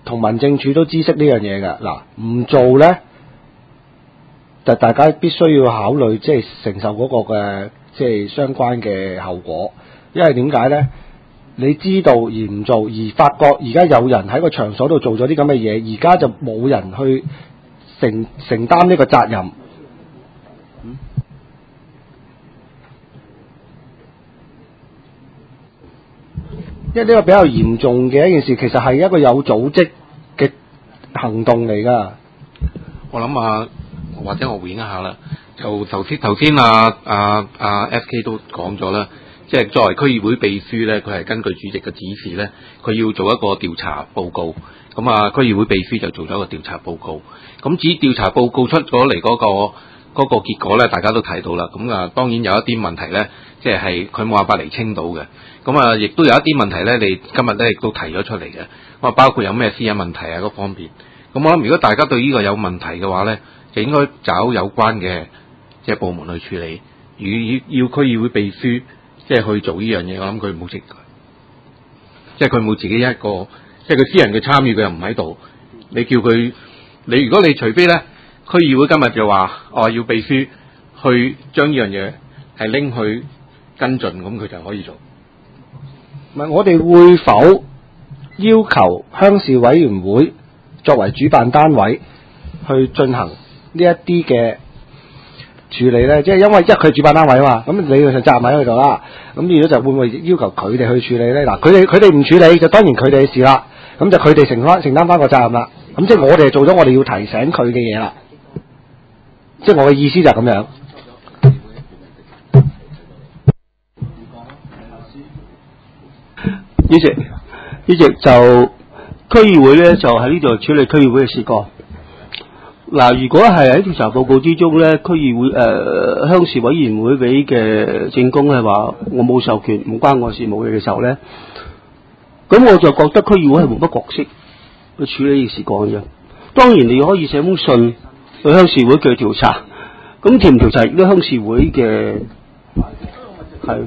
同民政處都知悉呢樣嘢㗎。嗱，唔做咧，就大家必須要考慮，即係承受嗰個嘅即係相關嘅後果。因為點解咧？你知道而唔做，而發覺而家有人喺個場所度做咗啲咁嘅嘢，而家就冇人去承擔呢個責任。因為呢個比較嚴重嘅一件事，其實係一個有組織嘅行動嚟㗎。 我諗啊，或者我回應一下啦。就頭先FK 都講咗啦，即係作為區議會秘書咧，佢係根據主席嘅指示咧，佢要做一個調查報告。咁啊，區議會秘書就做咗一個調查報告。咁至於調查報告出咗嚟嗰個結果咧，大家都睇到啦。咁啊，當然有一啲問題咧，即係佢冇辦法釐清到嘅。咁啊，亦都有一啲問題咧，你今日咧亦都提咗出嚟嘅。咁啊，包括有咩私隱問題啊嗰方面。咁我諗，如果大家對呢個有問題嘅話咧，就應該找有關嘅即係部門去處理。要區議會秘書即係去做呢樣嘢，我諗佢冇職，即係佢冇自己一個，即係佢私人嘅參與，佢又唔喺度。你叫佢，如果你除非咧，區議會今日就話要秘書去將呢樣嘢係拎去跟進，咁佢就可以做。 唔係，我哋會否要求鄉事委員會作為主辦單位去進行呢一啲嘅處理咧？即係因為佢係主辦單位啊嘛，咁理論上責任喺佢度啦。咁如果就會唔會要求佢哋去處理咧？嗱，佢哋唔處理就當然佢哋嘅事啦。咁就佢哋承擔翻個責任啦。咁即係我哋做咗我哋要提醒佢嘅嘢啦。即係我嘅意思就係咁樣。 主席就區議會咧，就喺呢度處理區議會嘅事項。嗱，如果係喺調查報告之中咧，區議會鄉事委員會俾嘅證供係話我冇授權，唔關我事務嘅時候咧，咁我就覺得區議會係冇乜角色去處理呢件事項嘅。當然你可以寫封信去鄉事會叫調查，咁調唔調查亦都鄉事會嘅係。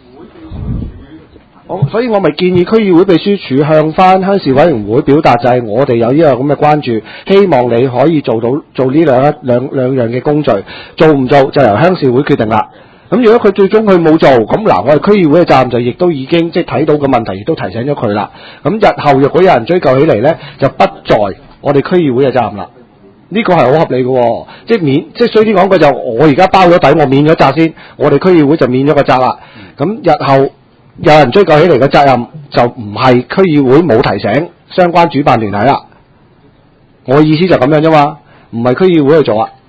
所以我咪建議區議會秘書處向翻鄉事委員會表達，就係我哋有呢個咁嘅關注，希望你可以做呢兩樣嘅工序，做唔做就由鄉事會決定啦。咁如果佢最終佢冇做，咁嗱，我哋區議會嘅責任就亦都已經即係睇到個問題，亦都提醒咗佢啦。咁日後若果有人追究起嚟咧，就不在我哋區議會嘅責任啦。呢個係好合理嘅，即係衰啲講句就我而家包咗底，我免咗責先，我哋區議會就免咗個責啦。咁日後有人追究起嚟嘅責任就唔係區議會冇提醒相關主辦團體啦。我意思就咁樣啫嘛，唔係區議會去做啊。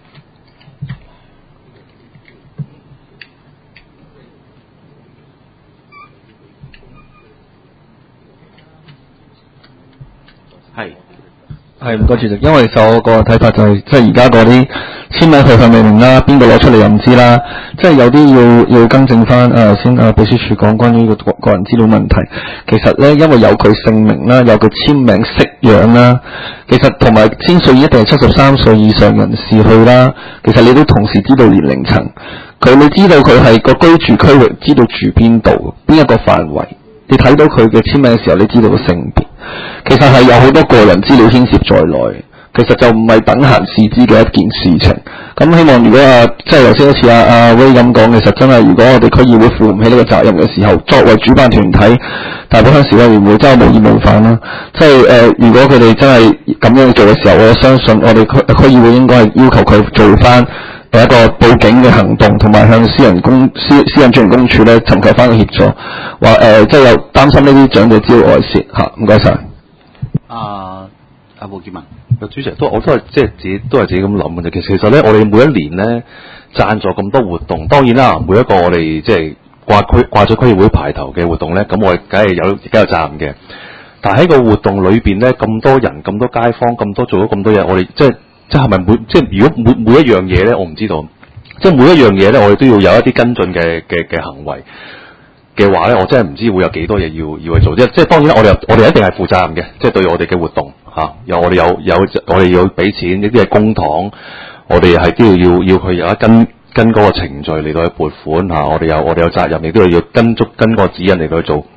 係唔該主席，因為就我個睇法就係，即係而家嗰啲簽名佢係未明啦，邊個攞出嚟又唔知啦，即係有啲要更正翻。先秘書處講關於個人資料問題，其實咧因為有佢姓名啦，有佢簽名式樣啦，其實同埋簽署一定係73歲以上人士去啦。其實你都同時知道年齡層，你知道佢係個居住區域，知道住邊度，邊一個範圍。你睇到佢嘅簽名嘅時候，你知道個性別，其實係有好多個人資料牽涉在內，其實就唔係等閒視之嘅一件事情。咁希望如果即係頭先好似阿威咁講，其實真係如果我哋區議會負唔起呢個責任嘅時候，作為主辦團體，大埔鄉事委員會真係無義無反啦。即係如果佢哋真係咁樣做嘅時候，我相信我哋區議會應該係要求佢做翻一個報警嘅行動，同埋向私人專員公署咧尋求翻個協助，話即係有擔心呢啲長者資料外泄嚇。唔該晒。 阿胡建文，主席我都係即係自己咁諗嘅啫。其實咧，我哋每一年咧贊助咁多活動，當然啦，每一個我哋即係掛咗區議會牌頭嘅活動咧，咁我哋梗係有責任嘅。但係喺個活動裏邊咧，咁多人、咁多街坊、咁多做咗咁多嘢，我哋即係咪如果每一樣嘢咧，我唔知道，即係每一樣嘢咧，我哋都要有一啲跟進嘅行為嘅話咧，我真係唔知會有幾多嘢要去做。即係當然，我哋一定係負責任嘅，即係對我哋嘅活動嚇，我哋要俾錢，呢啲係公帑，我哋係都要去有一跟嗰個程序嚟到去撥款嚇，我哋有責任，亦都要跟個指引嚟到去做。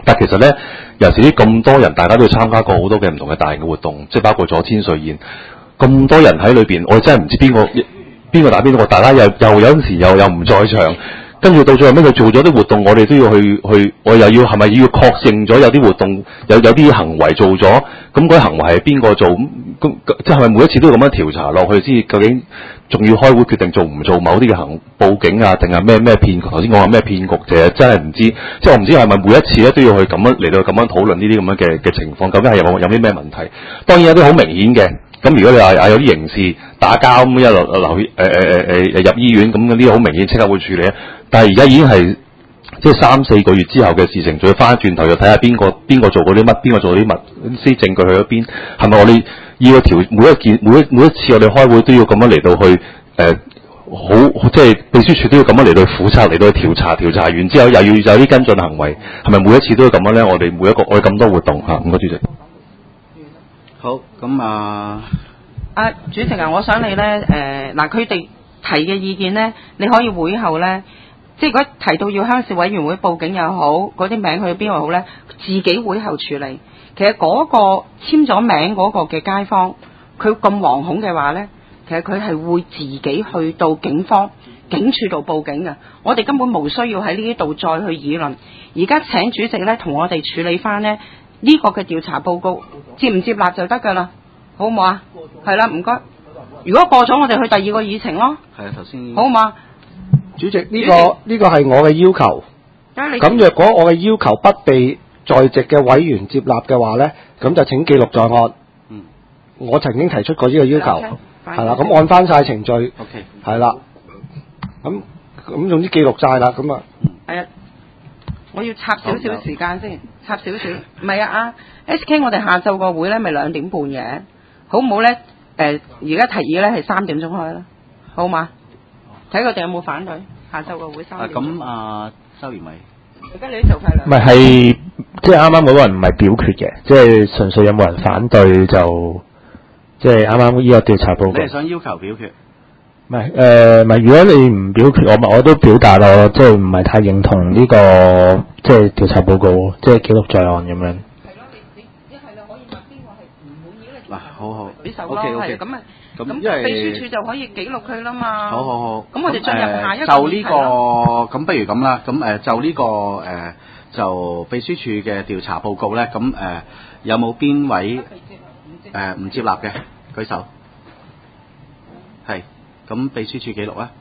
但其實咧，有時啲咁多人，大家都參加過好多嘅唔同嘅大型嘅活動，即係包括咗千歲宴，咁多人喺裏邊，我真係唔知邊個打邊個，大家又有陣時又唔在場。跟住到最後尾，佢做咗啲活動，我哋都要去，我又要係咪要確認咗有啲活動有啲行為做咗？咁嗰啲行為係邊個做？咁即係咪每一次都要咁樣調查落去先？究竟仲要開會決定做唔做某啲嘅報警啊？定係咩騙局？頭先講話咩騙局啫？真係唔知。即係我唔知係咪每一次咧都要去咁樣嚟到咁樣討論呢啲咁樣嘅情況？究竟係有啲咩問題？當然有啲好明顯嘅。咁如果你話有啲刑事打交咁一路流血入醫院咁嗰啲好明顯即刻會處理啊！但係而家已經係即係3-4個月之後嘅事情，再翻轉頭又睇下邊個做過啲乜，邊個做過啲乜，啲證據去咗邊？係咪我哋要每一次我哋開會都要咁樣嚟到去好即係秘書處都要咁樣嚟到負責嚟到去調查完之後又要有啲跟進行為，係咪每一次都要咁樣咧？我哋我哋咁多活動嚇，唔該主席。 好，咁主席啊，我想你咧佢哋提嘅意見咧，你可以會後咧，即係如果提到要鄉事委員會報警又好，嗰啲名去邊度好咧，自己會後處理。其實嗰個簽咗名嗰個嘅街坊，佢咁惶恐嘅話咧，其實佢係會自己去到警處度報警嘅。我哋根本無需要喺呢度再去議論。而家請主席咧同我哋處理翻咧呢個嘅調查報告，接唔接納就得㗎啦，好唔好啊？係啦，唔該。如果過咗，我哋去第二個議程咯。 係啊，頭先。 好嘛？ 主席，呢個係我嘅要求。咁若果我嘅要求不被在席嘅委員接納嘅話咧，咁就請記錄在案。我曾經提出過呢個要求，係啦。咁按翻晒程序，係啦。咁總之記錄晒啦，咁啊。 係啊。我要插少少時間先，插少少。唔係啊，SK 我哋下晝個會咧咪2點半嘅，好唔好咧？而家提議咧係3點鐘開啦，好嘛？睇佢哋有冇反對？下晝個會3點。咁周賢偉， 而家你啲做快兩。 唔係即係啱啱嗰個人唔係表決嘅，即係純粹有冇人反對就即係啱啱呢個調查報告。 你係想要求表決？ 唔係如果你唔表決，我都表達我即係唔係太認同呢個即係調查報告，即係記錄在案咁樣。係咯，你一係你可以問邊個係唔滿意咧？嗱， 好， 俾手咯，係咁啊。咁因為秘書處就可以記錄佢啦嘛。 好。 咁我哋進入下一個就呢個咁，不如咁啦。咁就呢個就秘書處嘅調查報告咧，咁有冇邊位唔接納嘅舉手？係。咁秘書處記錄啊。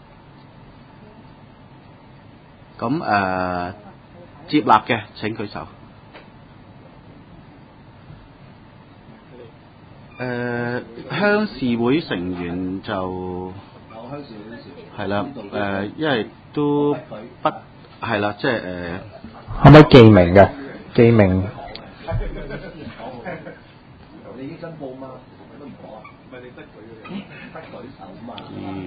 咁接納嘅請舉手。鄉事會成員就係啦，因為都不係啦，即係可唔可以記名嘅？記名。 你已經申報嘛？都唔講啊？唔係你得舉手嘛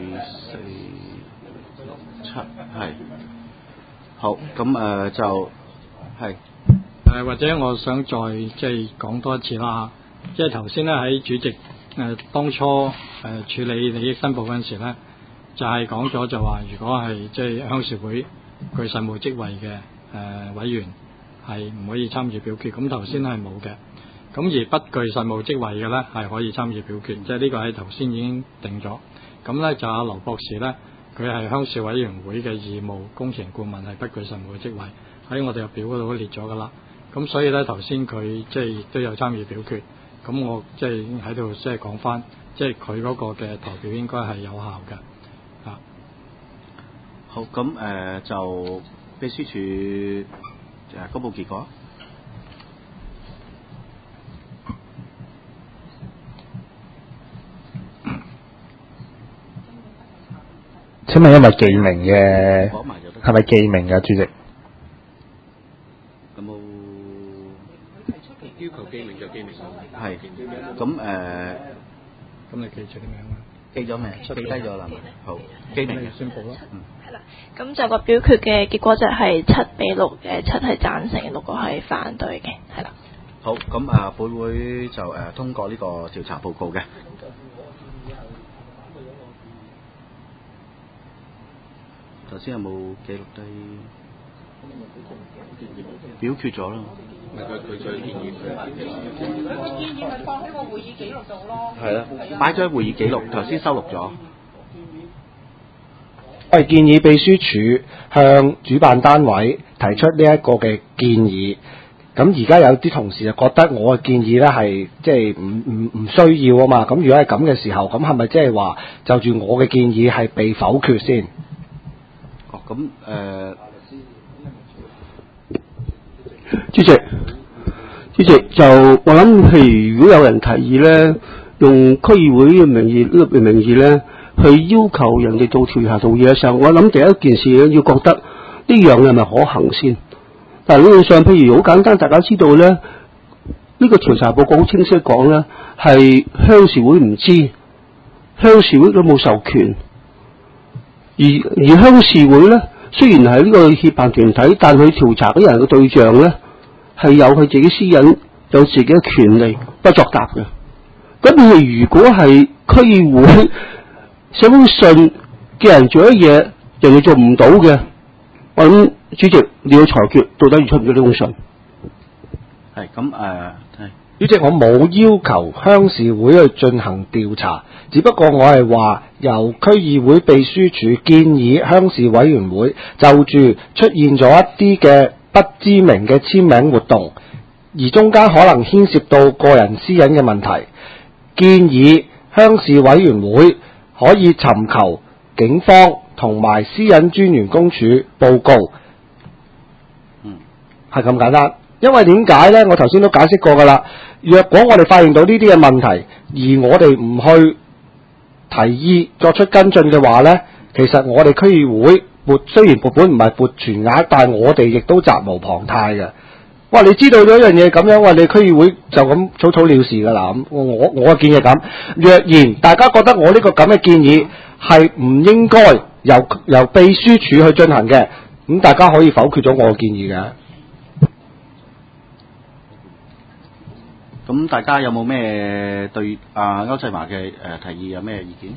？2、4、6、7係。好，咁就係。 或者我想再即係講多一次啦。即係頭先咧喺主席當初處理利益申報嗰陣時咧，就係講咗就話，如果係即係鄉事會具實務職位嘅委員係唔可以參與表決。咁頭先係冇嘅。咁而不具實務職位嘅咧係可以參與表決，即係呢個喺頭先已經定咗。咁咧就阿劉博士咧，佢係鄉事委員會嘅義務工程顧問，係不具實務嘅職位，喺我哋嘅表嗰度都列咗㗎啦。咁所以咧頭先佢即係亦都有參與表決。咁我即係已經喺度即係講翻，即係佢嗰個嘅投票應該係有效嘅。 好，咁就秘書處公佈結果。 請問因為記名嘅係咪記名嘅主席？ 有冇？ 要求記名就記名咯。 係。咁咁你記住啲名啦。 記咗未？記低咗啦。好，記名嘅宣佈啦。 係啦。咁就個表決嘅結果就係7-6，7係贊成，6個係反對嘅，係啦。 好，咁本會就通過呢個調查報告嘅。頭先有冇記錄低？ 表決咗啦。 佢再建議佢個建議咪放喺個會議記錄度咯。 係啦，擺咗喺會議記錄，頭先收錄咗。 我哋建議秘書處向主辦單位提出呢一個嘅建議。咁而家有啲同事就覺得我嘅建議咧係即係唔需要啊嘛。咁如果係咁嘅時候，咁係咪即係話就住我嘅建議係被否決先？ 哦，咁主席就我諗，譬如如果有人提議咧，用區議會嘅名義呢個名義咧，去要求人哋做調查做嘢嘅時候，我諗第一件事咧要覺得呢樣嘢係咪可行先？但係理論上，譬如好簡單，大家知道咧，呢個調查報告好清晰講咧，係鄉事會唔知，鄉事會都冇授權，而鄉事會咧，雖然係呢個協辦團體，但佢調查嗰啲人嘅對象咧，係有佢自己私隱，有自己嘅權利，不作答嘅。咁你如果係區議會寫封信叫人做一嘢，人哋做唔到嘅，我諗主席你要裁決，到底要出唔出呢封信？ 係咁主席，我冇要求鄉事會去進行調查，只不過我係話由區議會秘書處建議鄉事委員會就住出現咗一啲嘅不知名嘅簽名活動，而中間可能牽涉到個人私隱嘅問題，建議鄉事委員會可以尋求警方同埋私隱專員公署報告。係咁簡單。因為點解呢？我頭先都解釋過㗎啦。若果我哋發現到呢啲嘅問題，而我哋唔去提議作出跟進嘅話呢，其實我哋區議會雖然撥款唔係撥全額，但係我哋亦都責無旁貸嘅。哇！你知道咗一樣嘢咁樣，哇！你區議會就咁草草了事㗎啦。咁我嘅建議係咁。若然大家覺得我呢個咁嘅建議係唔應該由秘書處去進行嘅，咁大家可以否決咗我嘅建議嘅。 咁大家有冇咩對歐濟華嘅提議有咩意見？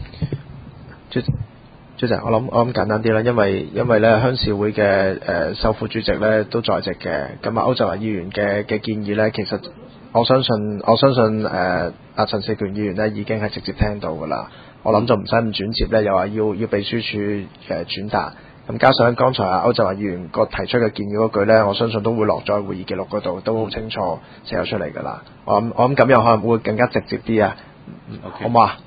主席，我諗簡單啲啦，因為咧鄉事會嘅首副主席咧都在席嘅，咁歐濟華議員嘅建議咧，其實我相信阿陳四權議員咧已經係直接聽到㗎啦，我諗就唔使咁轉接咧，又話要秘書處轉達。咁加上剛才歐濟華議員個提出嘅建議嗰句咧，我相信都會落咗喺會議記錄嗰度，都好清楚寫咗出嚟㗎啦。我諗咁樣可能會更加直接啲啊，好唔好啊？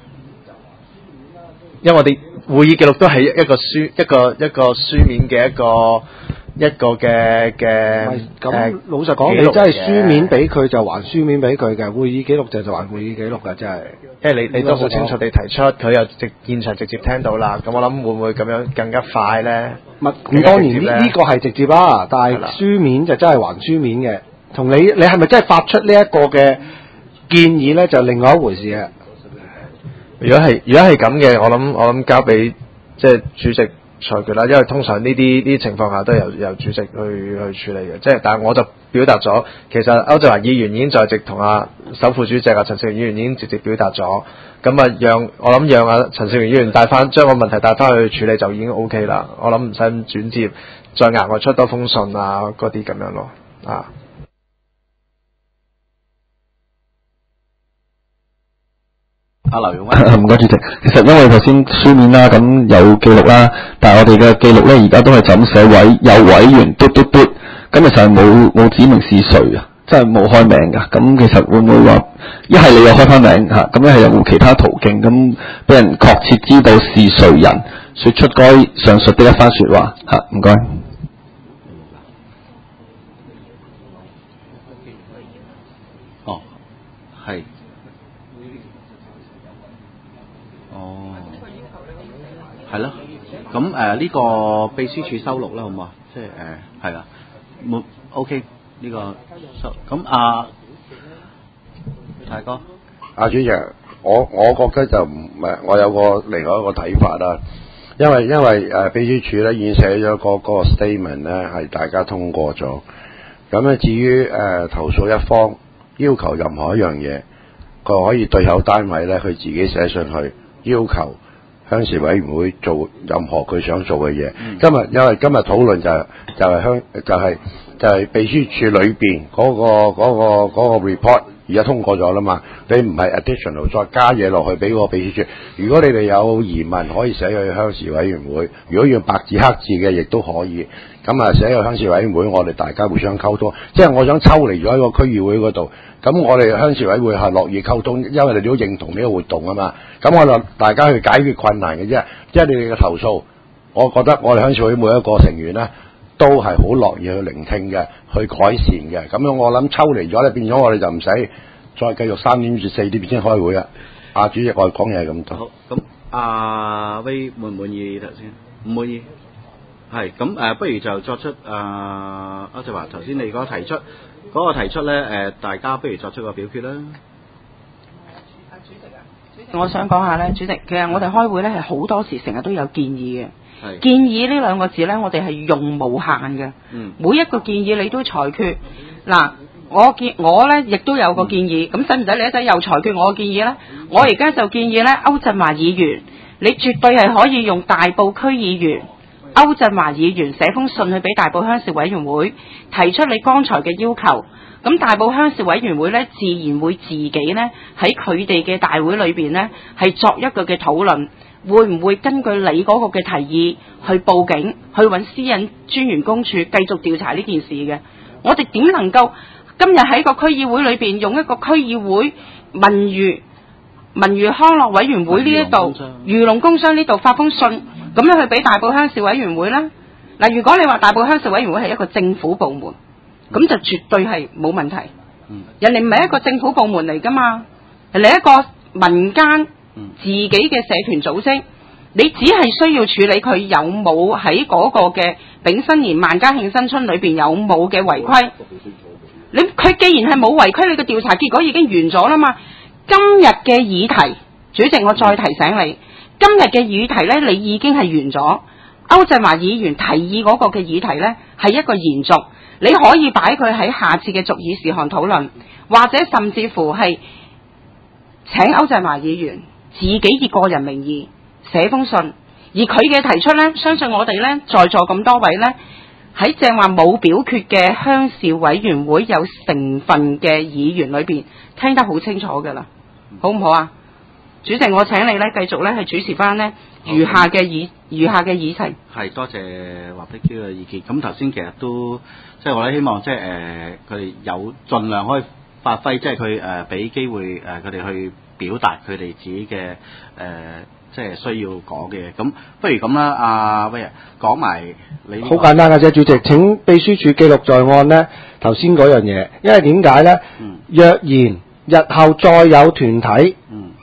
因為我哋會議記錄都係一個書面嘅一個嘅咁老實講，你真係書面俾佢就還書面俾佢嘅，會議記錄就還會議記錄嘅，真係。 因為你都好清楚地提出，佢又現場直接聽到啦。咁我諗會唔會咁樣更加快咧？ 咁當然呢個係直接啦，但係書面就真係還書面嘅。同你係咪真係發出呢一個嘅建議咧，就另外一回事嘅。 如果係咁嘅，我諗交俾即係主席裁決啦，因為通常呢啲情況下都由主席去處理嘅。即係，但係我就表達咗，其實歐濟華議員已經在席，同首副主席陳少元議員已經直接表達咗。咁啊，讓陳少元議員將個問題帶翻去處理就已經 OK 啦。我諗唔使咁轉接，再額外出多封信啊嗰啲咁樣咯啊。 劉勇唔該主席，其實因為頭先書面啦，咁有記錄啦，但係我哋嘅記錄咧，而家都係就咁寫有委員嘟，咁其實係冇指明是誰啊，即係冇開名噶。咁其實會唔會話一係你又開翻名嚇，咁一係有冇其他途徑咁俾人確切知道是誰人說出該上述的一番説話嚇？唔該。 哦，係。係咯，咁呢個秘書處收錄啦，好唔好啊？即係係啦，冇 OK 呢個收咁大哥。 主席，我覺得就我有另外一個睇法啦，因為秘書處咧已經寫咗嗰個 statement 咧係大家通過咗，咁咧至於投訴一方要求任何一樣嘢，佢可以對口單位咧佢自己寫上去要求。 鄉事委員會做任何佢想做嘅嘢。因為今日討論就係秘書處裏邊嗰個 report 而家通過咗啦嘛，你唔係 additional 再加嘢落去俾個秘書處。如果你哋有疑問，可以寫去鄉事委員會。如果要白紙黑字嘅，亦都可以。咁啊，寫去鄉事委員會，我哋大家互相溝通。即係我想抽離咗喺個區議會嗰度，咁我哋鄉事委員會係樂意溝通，因為你哋都認同呢個活動啊嘛。咁我就大家去解決困難嘅啫。即係你哋嘅投訴，我覺得我哋鄉事會每一個成員咧，都係好樂意去聆聽嘅，去改善嘅。咁樣我諗抽離咗咧，變咗我哋就唔使再繼續3點至4點先開會啦。主席，我講嘢係咁多。 好，咁阿威滿唔滿意頭先？唔滿意。係咁不如就作出歐振華頭先你嗰個提出咧大家不如作出個表決啦。 我想講下咧，主席，其實我哋開會咧係好多時成日都有建議嘅。建議呢兩個字咧，我哋係用無限嘅。每一個建議你都裁決。嗱，我咧亦都有個建議，咁使唔使你一陣又裁決我嘅建議咧？我而家就建議咧，歐振華議員，你絕對係可以用大埔區議員歐振華議員寫封信去俾大埔鄉事委員會，提出你剛才嘅要求。咁大埔鄉事委員會咧，自然會自己咧喺佢哋嘅大會裏邊咧，係作一個嘅討論，會唔會根據你嗰個嘅提議去報警，去揾私隱專員公署繼續調查呢件事嘅？我哋點能夠今日喺個區議會裏邊用一個區議會文娛康樂委員會呢一度漁農工商呢度發封信，咁樣去俾大埔鄉事委員會呢？嗱，如果你話大埔鄉事委員會係一個政府部門，咁就絕對係冇問題。人哋唔係一個政府部門嚟噶嘛，人哋一個民間自己嘅社團組織，你只係需要處理佢有冇喺嗰個嘅丙申年萬家慶新春裏邊有冇嘅違規。佢既然係冇違規，你嘅調查結果已經完咗啦嘛。今日嘅議題，主席我再提醒你，今日嘅議題呢，你已經係完咗。歐振華議員提議嗰個嘅議題呢，係一個延續，你可以擺佢喺下次嘅逐議事項討論，或者甚至乎係請歐振華議員自己以個人名義寫封信，而佢嘅提出呢，相信我哋呢在座咁多位呢，喺正話冇表決嘅鄉事委員會有成分嘅議員裏邊聽得好清楚㗎啦，好唔好啊？主席，我請你呢繼續呢係主持翻呢餘下嘅議程。係，多謝黃碧嬌嘅意見。咁頭先其實都即係我哋希望即係佢哋有盡量可以發揮，即係佢俾機會佢哋去表達佢哋自己嘅即係需要講嘅嘢。咁不如咁啦，阿威講埋你。 好簡單嘅啫，主席，請秘書處記錄在案呢頭先嗰樣嘢，因為點解呢？若然日後再有團體，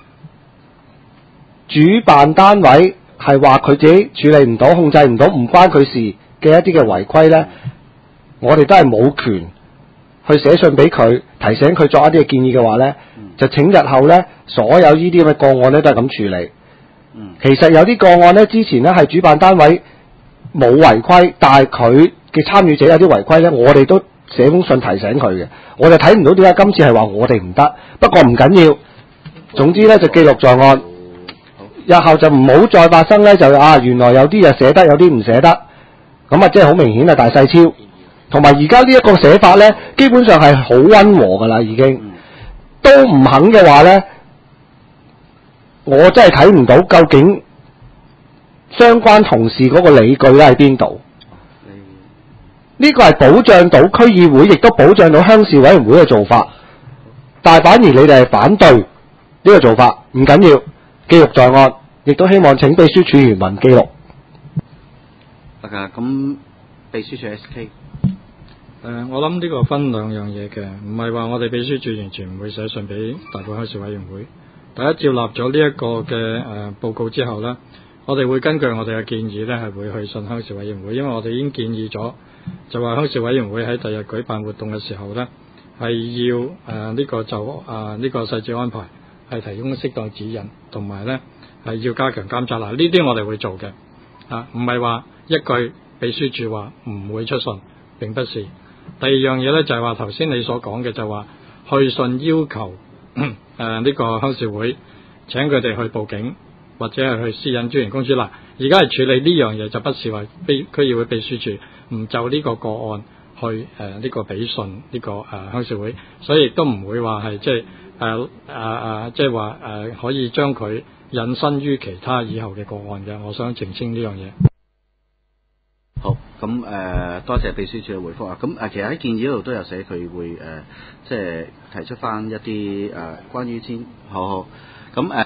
主辦單位係話佢自己處理唔到、控制唔到、唔關佢事嘅一啲嘅違規呢，我哋都係冇權去寫信俾佢，提醒佢作一啲嘅建議嘅話呢，就請日後呢所有呢啲咁嘅個案呢都係咁處理。其實有啲個案呢，之前呢係主辦單位冇違規，但係佢嘅參與者有啲違規呢，我哋都寫封信提醒佢嘅。我就睇唔到點解今次係話我哋唔得，不過唔緊要，總之呢就記錄在案。日後就唔好再發生呢，就原來有啲嘢寫得，有啲唔寫得，咁即係好明顯係大細超。同埋而家呢一個寫法呢，基本上係好溫和噶啦，已經都唔肯嘅話呢，我真係睇唔到究竟相關同事嗰個理據咧喺邊度？呢個係保障到區議會，亦都保障到鄉事委員會嘅做法，但係反而你哋係反對呢個做法，唔緊要。記錄在案，亦都希望請秘書處原文記錄。 得㗎，咁秘書處 SK。 我諗呢個分兩樣嘢嘅，唔係話我哋秘書處完全唔會寫信俾大埔鄉事委員會。大家接納咗呢一個嘅報告之後呢，我哋會根據我哋嘅建議呢，係會去信鄉事委員會，因為我哋已經建議咗，就話鄉事委員會喺第日舉辦活動嘅時候呢，係要呢個就呢個細節安排。係提供適當指引，同埋呢係要加強監察。嗱，呢啲我哋會做嘅，唔係話一句秘書處話唔會出信，並不是。第二樣嘢呢，就係話頭先你所講嘅，就話去信要求呢個鄉事會請佢哋去報警， 或者係去私隱專員公署。嗱，而家係處理呢樣嘢，就不是話區議會秘書處唔就呢個個案去呢個俾信呢個鄉事會，所以亦都唔會話係即係話可以將佢引申於其他以後嘅個案嘅。我想澄清呢樣嘢。 好，咁多謝秘書處嘅回覆啊。咁其實喺建議嗰度都有寫佢會即係提出翻一啲關於好咁